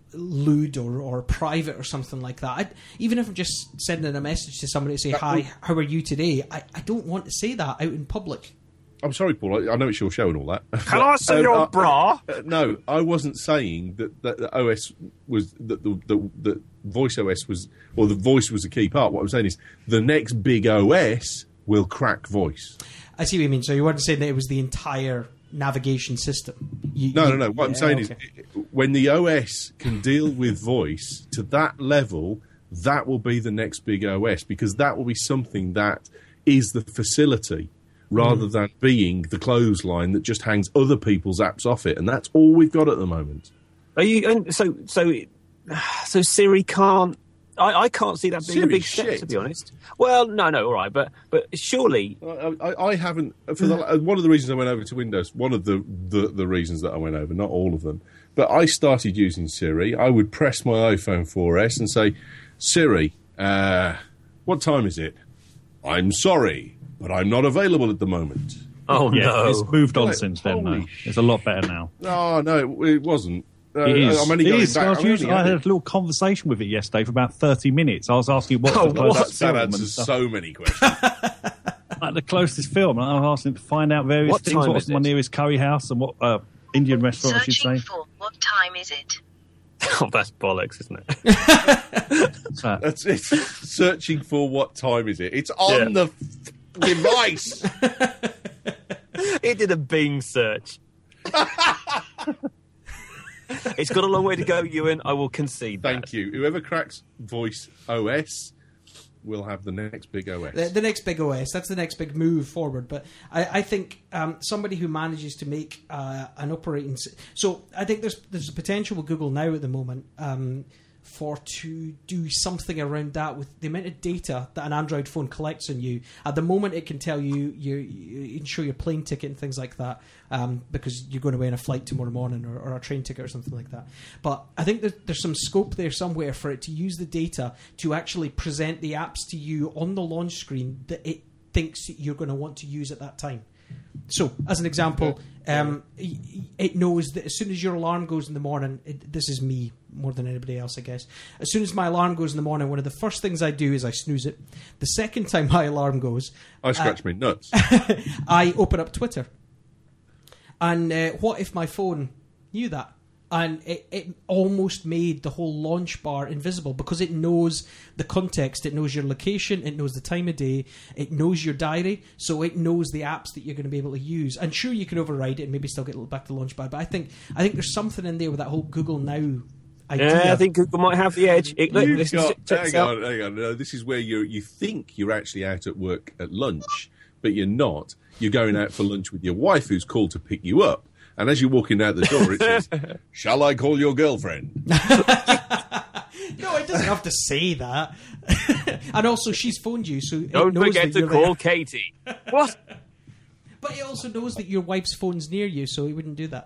lewd or, or private or something like that. I, even if I'm just sending a message to somebody to say, hi, how are you today? I, I don't want to say that out in public. I'm sorry, Paul. I, I know it's your show and all that. Can I see Um, your uh, bra? uh, no, I wasn't saying that, that the O S was that the, the the voice O S was, or the voice was a key part. What I'm saying is the next big O S will crack voice. I see what you mean. So you weren't saying that it was the entire navigation system. You, No, you- no, no. What I'm yeah, saying okay. is when the O S can deal with voice to that level, that will be the next big O S, because that will be something that is the facility rather Mm. than being the clothesline that just hangs other people's apps off it. And that's all we've got at the moment. Are you? And so, so, so Siri can't. I, I can't see that being a Siri's big step, shit. to be honest. Well, no, no, all right, but but surely. I, I, I haven't. For the, one of the reasons I went over to Windows, one of the, the, the reasons that I went over, not all of them, but I started using Siri. I would press my iPhone four S and say, Siri, uh, what time is it? I'm sorry, but I'm not available at the moment. Oh Yeah, no! it's moved on Like, since then, holy though. It's a lot better now. No, no, it, it wasn't. Uh, It is. I'm only It going is. back. I, was I'm only using, I had a only- little conversation with it yesterday for about thirty minutes. I was asking what Oh, the what? closest that film and answers stuff. so many questions. Like the closest film. And I was asking to find out various What things. time What's is my it? nearest curry house and what uh, Indian restaurant, I should Searching say. for what time is it? Oh, that's bollocks, isn't it? What's that? That's it. Searching for what time is it? It's on Yeah. the f- device. It did a Bing search. It's got a long way to go, Ewan. I will concede Thank that. you. Whoever cracks Voice O S will have the next big O S. The, the next big O S. That's the next big move forward. But I, I think um, somebody who manages to make uh, an operating... So I think there's there's a potential with Google Now at the moment um, for to do something around that with the amount of data that an Android phone collects on you. At the moment, it can tell you, you, you can show your plane ticket and things like that um, because you're going away on a flight tomorrow morning or, or a train ticket or something like that. But I think there's, there's some scope there somewhere for it to use the data to actually present the apps to you on the launch screen that it thinks you're going to want to use at that time. So, as an example, um, it knows that as soon as your alarm goes in the morning, it, this is me more than anybody else, I guess. As soon as my alarm goes in the morning, one of the first things I do is I snooze it. The second time my alarm goes, I scratch uh, my nuts. I open up Twitter. And uh, what if my phone knew that? And it, it almost made the whole launch bar invisible because it knows the context, it knows your location, it knows the time of day, it knows your diary, so it knows the apps that you're going to be able to use. And sure, you can override it and maybe still get back to the launch bar, but I think I think there's something in there with that whole Google Now idea. Yeah, I think Google might have the edge. It, look, You've this got, is, check hang this out. on, hang on. No, this is where you you think you're actually out at work at lunch, but you're not. You're going out for lunch with your wife who's called to pick you up. And as you're walking out the door, it says, "Shall I call your girlfriend?" No, it doesn't have to say that. And also, she's phoned you, so it Don't knows forget that to you're call there. Katie. What? But it also knows that your wife's phone's near you, so it wouldn't do that.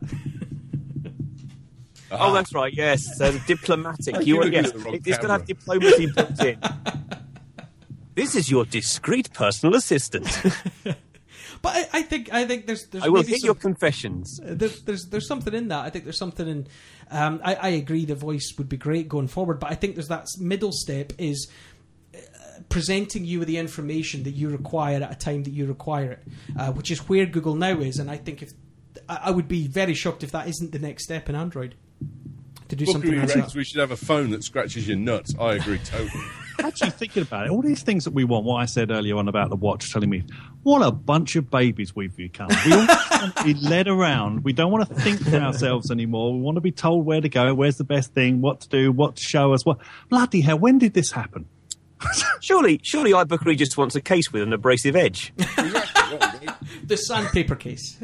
Oh, that's right. Yes, so diplomatic. You You're are, yes, looking at the wrong it's going to have camera. diplomacy built in. This is your discreet personal assistant. But I, I think I think there's there's I will maybe hit some, your confessions. there's, there's there's something in that. I think there's something in. Um, I, I agree the voice would be great going forward, but I think there's that middle step is uh, presenting you with the information that you require at a time that you require it, uh, which is where Google Now is. And I think if I, I would be very shocked if that isn't the next step in Android to do something Bookery like reckons that. we should have a phone that scratches your nuts. I agree totally. Actually, thinking about it, all these things that we want, what I said earlier on about the watch telling me, what a bunch of babies we've become. We all want to be led around. We don't want to think for ourselves anymore. We want to be told where to go, where's the best thing, what to do, what to show us. What bloody hell, when did this happen? Surely, surely iBookery just wants a case with an abrasive edge. The sandpaper case.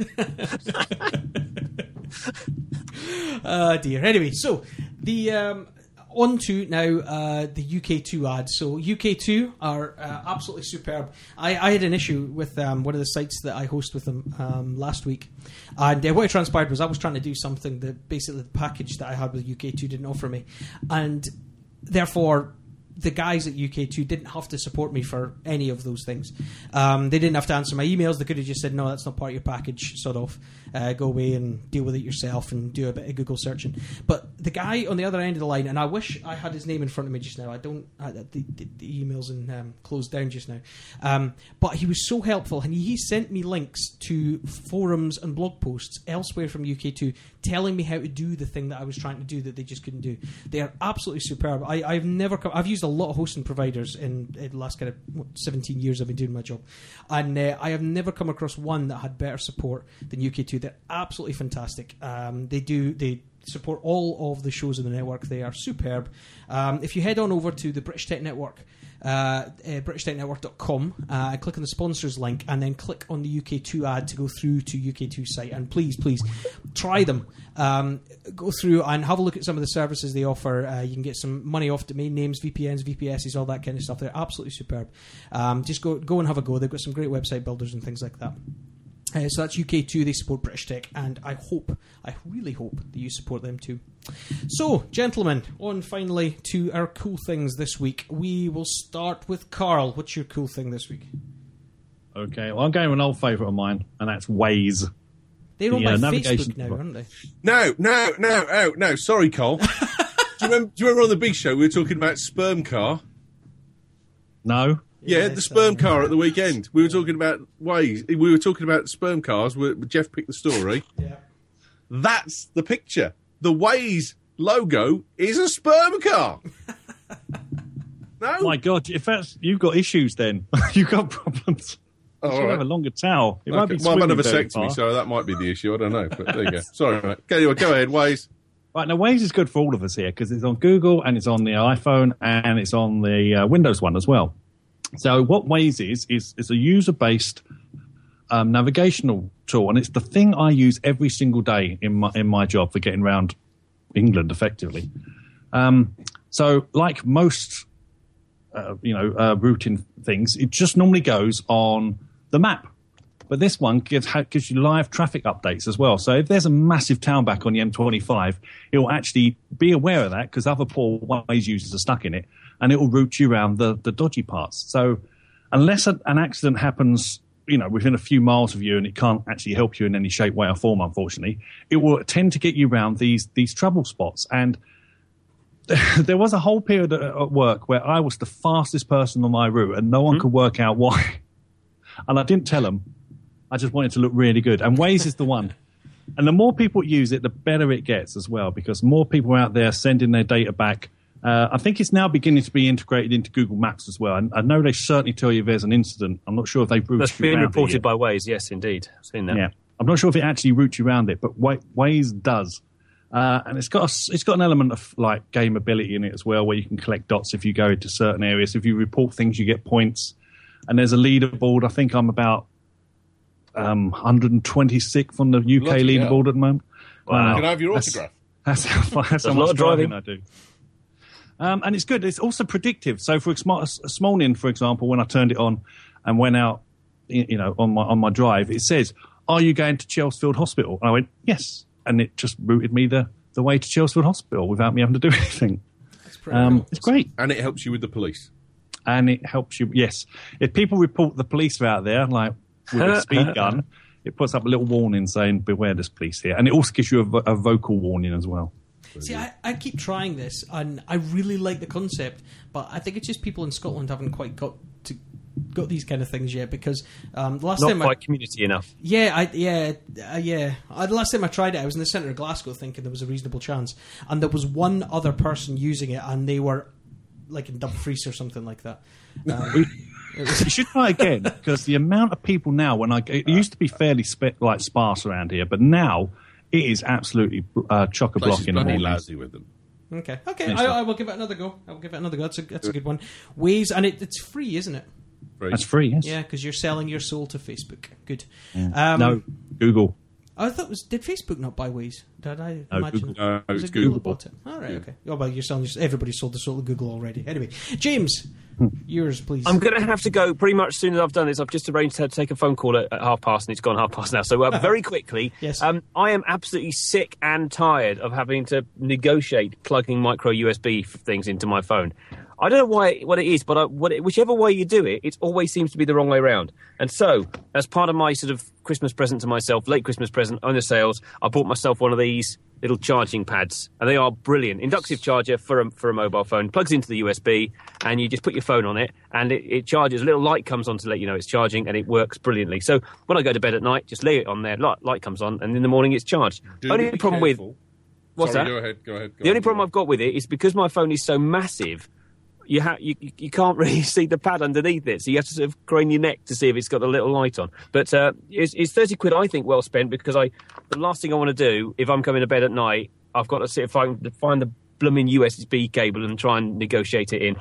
Oh dear. Anyway, so the um, on to now uh, the U K two ads. So U K two are uh, absolutely superb. I, I had an issue with um, one of the sites that I host with them um, last week, and uh, what it transpired was I was trying to do something that basically the package that I had with U K two didn't offer me, and therefore the guys at U K two didn't have to support me for any of those things. Um, they didn't have to answer my emails. They could have just said, no, that's not part of your package, sort of. Uh, go away and deal with it yourself and do a bit of Google searching. But the guy on the other end of the line, and I wish I had his name in front of me just now. I don't, I, the, the, the email's in, um, closed down just now. Um, but he was so helpful, and he sent me links to forums and blog posts elsewhere from U K two telling me how to do the thing that I was trying to do that they just couldn't do. They are absolutely superb. I, I've never come, I've used a lot of hosting providers in, in the last kind of what, seventeen years I've been doing my job, and uh, I have never come across one that had better support than U K two. They're absolutely fantastic. Um, they do they support all of the shows in the network. They are superb. Um, if you head on over to the British Tech Network, uh, uh, british tech network dot com, uh, click on the sponsors link, and then click on the U K two ad to go through to U K two site. And please, please try them. Um, go through and have a look at some of the services they offer. Uh, you can get some money off domain names, V P Ns, V P Ss, all that kind of stuff. They're absolutely superb. Um, just go go and have a go. They've got some great website builders and things like that. Uh, so that's U K two. They support British Tech, and I hope, I really hope that you support them too. So, gentlemen, on finally to our cool things this week. We will start with Carl. What's your cool thing this week? Okay, well, I'm going with an old favourite of mine, and that's Waze. They're on The, uh, by navigation Facebook now, book. aren't they? No, no, no, oh, no. Sorry, Cole. do, you remember, do you remember on the big show we were talking about sperm car? No? Yeah, Yeah, the so- sperm car at the weekend. We were talking about ways. We were talking about sperm cars. Where Jeff picked the story. Yeah. That's the picture. The Waze logo is a sperm car. No, My God, if that's you've got issues, then you've got problems. Oh, you all should right. have a longer towel. It won't Okay. be Well, I've had a swimming very vasectomy, far. so that might be the issue. I don't know. But there you go. Sorry, mate. Go, go ahead, Waze. Right, now Waze is good for all of us here because it's on Google and it's on the iPhone and it's on the uh, Windows one as well. So what Waze is, is, is a user-based um, navigational tool, and it's the thing I use every single day in my, in my job for getting around England effectively. Um, so like most, uh, you know, uh, routing things, it just normally goes on the map. But this one gives gives you live traffic updates as well. So if there's a massive town back on the M twenty-five, it will actually be aware of that because other poor Waze users are stuck in it, and it will route you around the, the dodgy parts. So unless a, an accident happens, you know, within a few miles of you and it can't actually help you in any shape, way or form, unfortunately, it will tend to get you around these these trouble spots. And there was a whole period at work where I was the fastest person on my route and no one mm-hmm. could work out why. And I didn't tell them. I just wanted to look really good. And Waze is the one. And the more people use it, the better it gets as well, because more people are out there sending their data back. Uh, I think it's now beginning to be integrated into Google Maps as well. And I know they certainly tell you if there's an incident. I'm not sure if they've routed That's you been around reported it by Waze, yes, indeed. I've seen that. Yeah. I'm not sure if it actually routes you around it, but Waze does. Uh, and it's got a, it's got an element of like gameability in it as well, where you can collect dots if you go into certain areas. If you report things, you get points. And there's a leaderboard. I think I'm about um, one hundred twenty-sixth on the U K Bloody leaderboard hell. at the moment. Wow. Wow. Can I have your That's- autograph? That's how, that's how a lot much of driving. driving I do. Um, and it's good. It's also predictive. So for ex- this morning, for example, when I turned it on and went out, you know, on my on my drive, it says, "Are you going to Chelsfield Hospital?" And I went, "Yes," and it just routed me the, the way to Chelsfield Hospital without me having to do anything. That's pretty Um, cool. it's great, And it helps you with the police. and it helps you. Yes, if people report the police are out there, like with a speed gun, it puts up a little warning saying, "Beware, there's police here," and it also gives you a, vo- a vocal warning as well. See, I, I keep trying this, and I really like the concept, but I think it's just people in Scotland haven't quite got to got these kind of things yet. Because um, the last Not time, quite I, community enough. yeah, I, yeah, uh, yeah. Uh, the last time I tried it, I was in the centre of Glasgow, thinking there was a reasonable chance, and there was one other person using it, and they were like in Dumfries or something like that. Um, You should try again because the amount of people now, when I it used to be fairly sp- like sparse around here, but now it is absolutely uh, chock a Place block is in the bloody morning. lousy with them. okay, okay, Yes, I, sir. I will give it another go. I will give it another go. That's a that's a good one. Waze, and it, it's free, isn't it? Right. That's free, yes. Yeah, because you're selling your soul to Facebook. Good. Um, no, Google. I thought it was did Facebook not buy Waze? Did I No, imagine? Google. No, Was it's it Google that Google. bought it? All right, okay. Oh well, you're selling. Everybody sold the soul to Google already. Anyway, James, yours, please. I'm going to have to go pretty much as soon as I've done this. I've just arranged to take a phone call at, at half past, and it's gone half past now. So uh, very quickly, Yes. um, I am absolutely sick and tired of having to negotiate plugging micro U S B things into my phone. I don't know why what it is, but I, what it, whichever way you do it, it always seems to be the wrong way round. And so, as part of my sort of Christmas present to myself, late Christmas present on the sales, I bought myself one of these little charging pads, and they are brilliant. Inductive charger for a, for a mobile phone, plugs into the U S B, and you just put your phone on it, and it, it charges. A little light comes on to let you know it's charging, and it works brilliantly. So when I go to bed at night, just lay it on there, light, light comes on, and in the morning it's charged. Do Only be problem with careful. what's Sorry, that? Go ahead. Go ahead. Go The only on. problem I've got with it is because my phone is so massive, you, ha- you you can't really see the pad underneath it, so you have to sort of crane your neck to see if it's got a little light on. But uh, it's, it's thirty quid, I think, well spent, because I the last thing I want to do if I'm coming to bed at night, I've got to sit if I can find the blooming U S B cable and try and negotiate it in.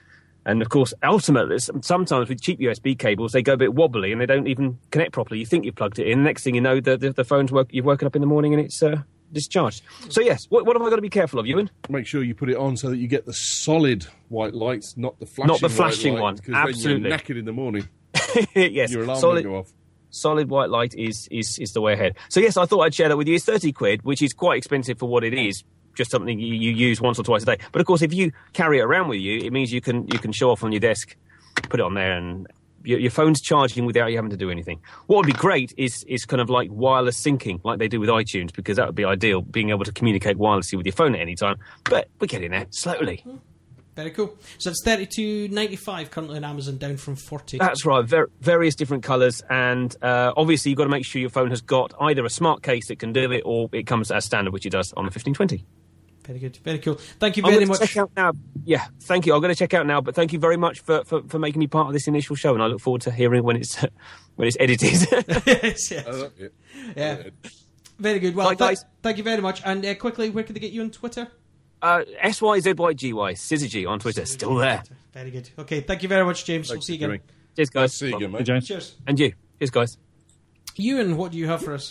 And of course, ultimately, sometimes with cheap U S B cables, they go a bit wobbly and they don't even connect properly. You think you've plugged it in, next thing you know, the the, the phone's work. You've woken up in the morning and it's uh, discharged. So yes, what, what have I got to be careful of, Ewan? Make sure you put it on so that you get the solid white lights, not the flashing. Not the flashing white one, light, 'cause absolutely. Then you're knackered in the morning. Yes, Your alarm solid, will go off. solid white light is, is is the way ahead. So yes, I thought I'd share that with you. It's thirty quid, which is quite expensive for what it is. Just something you, you use once or twice a day. But of course, if you carry it around with you, it means you can you can show off on your desk, put it on there, and your, your phone's charging without you having to do anything. What would be great is is kind of like wireless syncing, like they do with iTunes, because that would be ideal, being able to communicate wirelessly with your phone at any time. But we're getting there slowly. Very cool. So it's thirty-two ninety-five currently on Amazon, down from forty. That's right, ver- various different colours, and uh, obviously you've got to make sure your phone has got either a smart case that can do it, or it comes as standard, which it does on the fifteen twenty. Very good. Very cool. Thank you I'm very gonna much. Check out now. Yeah, thank you. I'm going to check out now. But thank you very much for, for, for making me part of this initial show, and I look forward to hearing when it's when it's edited. yes, yes. I love it. Yeah. Very good. Well, Bye, th- guys. thank you very much. And uh, quickly, where can they get you on Twitter? uh, S Y Z Y G Y, Syzygy on Twitter, still there. Very good. Okay, thank you very much, James. We'll Thanks see you for again. doing. Cheers, guys. See you again, Hey, mate. James. Cheers. And you. Cheers, guys. Ewan, what do you have for us?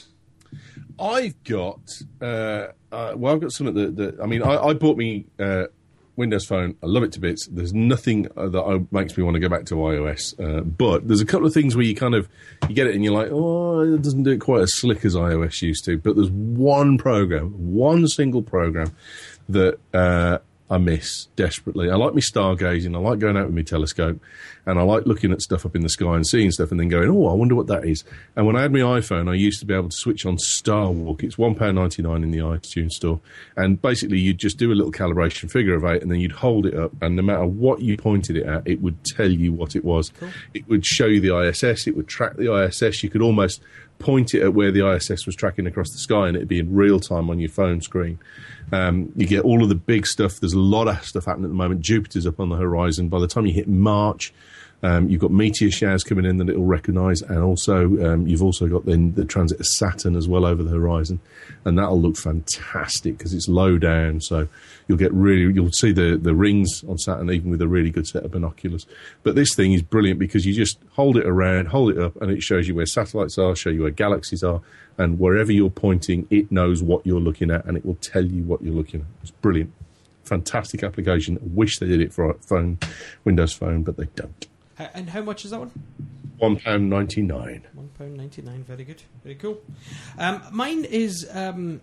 I've got uh, uh, well, I've got something that, that I mean, I, I bought me uh, Windows Phone. I love it to bits. There's nothing uh, that I, makes me want to go back to iOS, uh, but there's a couple of things where you kind of you get it and you're like, oh, it doesn't do it quite as slick as iOS used to. But there's one program, one single program that uh, I miss desperately. I like me stargazing. I like going out with my telescope, and I like looking at stuff up in the sky and seeing stuff, and then going, "Oh, I wonder what that is." And when I had my iPhone, I used to be able to switch on Star Walk. It's one pound ninety nine in the iTunes store, and basically you'd just do a little calibration figure of eight, and then you'd hold it up, and no matter what you pointed it at, it would tell you what it was. Cool. It would show you the I S S. It would track the I S S. You could almost point it at where the I S S was tracking across the sky, and it'd be in real time on your phone screen. Um, you get all of the big stuff. There's a lot of stuff happening at the moment. Jupiter's up on the horizon. By the time you hit March, um, you've got meteor showers coming in that it'll recognise, and also um, you've also got then the transit of Saturn as well over the horizon, and that'll look fantastic because it's low down. So you'll get really, you'll see the the rings on Saturn even with a really good set of binoculars. But this thing is brilliant because you just hold it around, hold it up, and it shows you where satellites are, show you where galaxies are. And wherever you're pointing, it knows what you're looking at, and it will tell you what you're looking at. It's brilliant. Fantastic application. I wish they did it for a phone, Windows Phone, but they don't. Uh, and how much is that one? one pound ninety-nine. one pound ninety-nine. Very good. Very cool. Um, mine is um,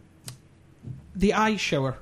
the iShower.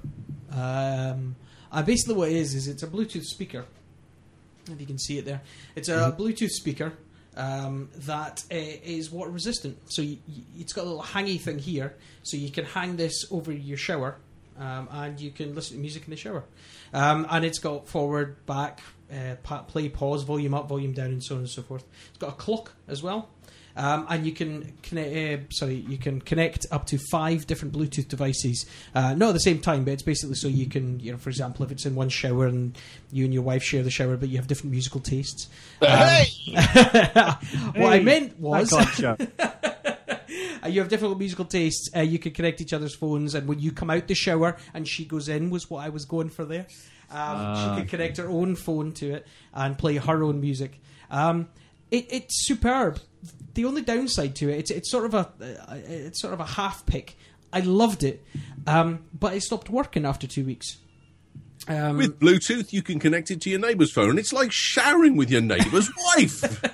Um, uh, basically what it is, is it's a Bluetooth speaker. If you can see it there. It's a mm-hmm. Bluetooth speaker. Um, that uh, is water resistant. So you, you, it's got a little hangy thing here, so you can hang this over your shower, um, and you can listen to music in the shower. Um, and it's got forward, back, uh, play, pause, volume up, volume down, and so on and so forth. It's got a clock as well. Um, and you can connect. Uh, sorry, you can connect up to five different Bluetooth devices, uh, not at the same time, but it's basically so you can, you know, for example, if it's in one shower and you and your wife share the shower, but you have different musical tastes. Um, Hey! what hey, I meant was, you have different musical tastes. Uh, you can connect each other's phones, and when you come out the shower and she goes in, was what I was going for there. Um, uh, she can connect her own phone to it and play her own music. Um, it, it's superb. The only downside to it, it's it's sort of a uh, it's sort of a half pick. I loved it, um, but it stopped working after two weeks. Um, With Bluetooth, you can connect it to your neighbour's phone. It's like showering with your neighbour's wife.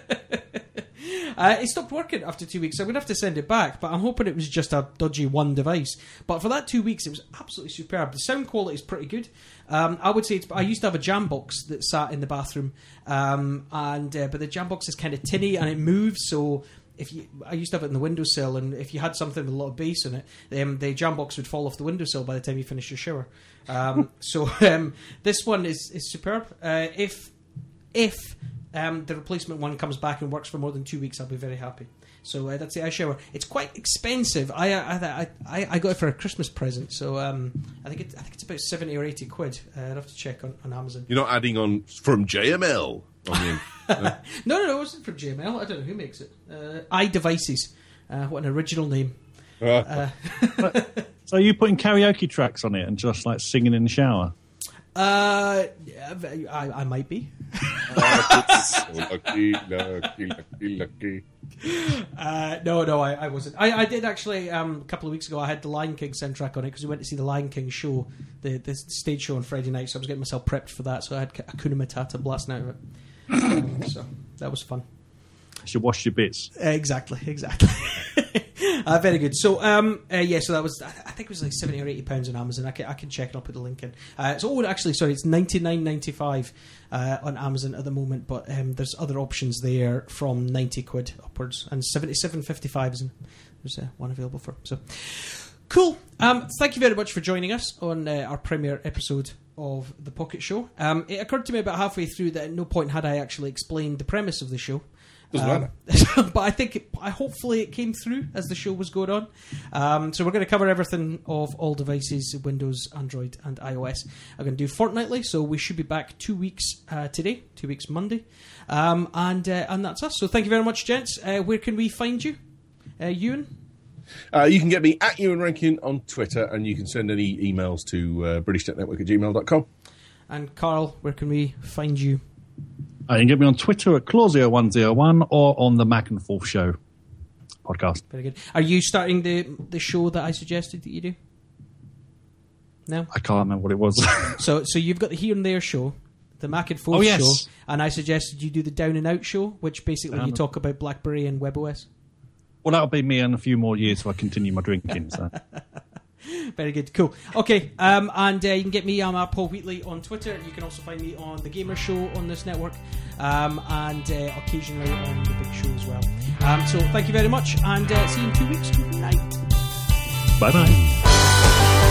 Uh, it stopped working after two weeks. So I'm going to have to send it back, but I'm hoping it was just a dodgy one device. But for that two weeks, it was absolutely superb. The sound quality is pretty good. Um, I would say it's, I used to have a Jambox that sat in the bathroom, um, and uh, but the Jambox is kind of tinny and it moves. So if you, I used to have it in the windowsill, and if you had something with a lot of bass in it, um, the Jambox would fall off the windowsill by the time you finished your shower. Um, so um, this one is is superb. Uh, if if Um, the replacement one comes back and works for more than two weeks, I'll be very happy. So uh, that's the iShower. It's quite expensive. I I, I I got it for a Christmas present, so um, I think it, I think it's about seventy or eighty quid. Uh, I'd have to check on, on Amazon. You're not adding on from J M L on the no? no, no, it wasn't from J M L. I don't know who makes it. Uh, iDevices. Uh, what an original name. Uh, so are you putting karaoke tracks on it and just like singing in the shower? Uh, I, I might be. lucky, lucky, lucky, lucky. Uh, no, no, I, I wasn't. I, I did actually, um, a couple of weeks ago, I had the Lion King soundtrack on it because we went to see the Lion King show, the, the stage show on Friday night, so I was getting myself prepped for that, so I had Hakuna Matata blasting out of it. Um, so that was fun. You should wash your bits. Uh, exactly, exactly. uh, very good. So, um, uh, yeah, so that was, I think it was like seventy or eighty pounds on Amazon. I can, I can check and I'll put the link in. Uh, so, oh, actually, sorry, it's ninety-nine ninety-five uh, on Amazon at the moment, but um, there's other options there from ninety quid upwards, and seventy-seven fifty-five is there's uh, one available for. So, cool. Um, thank you very much for joining us on uh, our premiere episode of The Pocket Show. Um, it occurred to me about halfway through that at no point had I actually explained the premise of the show. Doesn't Um, matter. but I think, it, I hopefully it came through as the show was going on. Um, so we're going to cover everything of all devices, Windows, Android and iOS. I'm going to do fortnightly, so we should be back two weeks uh, today, two weeks Monday. Um, and uh, and that's us. So thank you very much, gents. Uh, where can we find you? Uh, Ewan? Uh, you can get me at Ewan Rankin on Twitter, and you can send any emails to uh, british tech network at gmail dot com. And Carl, where can we find you? Uh, you can get me on Twitter at claw zero one zero one or on the Mac and Forth Show podcast. Very good. Are you starting the the show that I suggested that you do? No? I can't remember what it was. So so you've got the Here and There show, the Mac and Forth Oh, yes. show, and I suggested you do the Down and Out show, which basically Um, you talk about BlackBerry and WebOS. Well, that'll be me in a few more years if I continue my drinking. So. Very good, cool. Okay, um, and uh, you can get me, I'm at Paul Wheatley on Twitter. You can also find me on The Gamer Show on this network, um, and uh, occasionally on The Big Show as well. Um, so thank you very much, and uh, see you in two weeks. Good night. Bye-bye.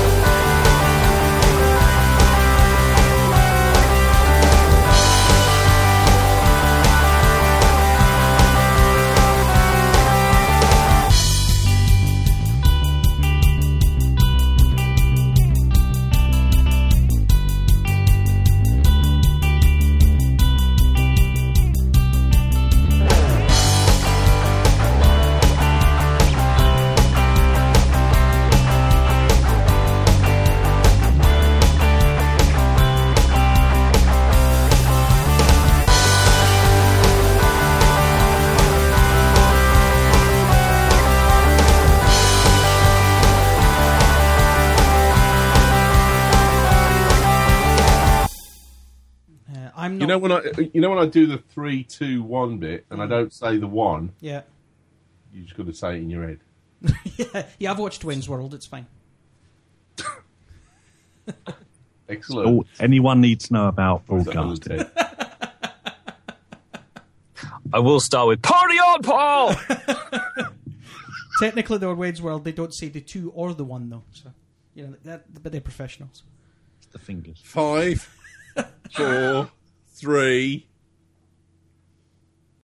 I'm not. You know when I, you know when I do the three, two, one bit, and I don't say the one. Yeah. You just got to say it in your head. yeah, yeah. I've watched Wayne's World. It's fine. Excellent. All anyone needs to know about broadcasting. I will start with party on, Paul. Technically, though, in Wayne's World, they don't say the two or the one, though. So, you know, that, but they're professionals. It's the fingers. Five, four, three,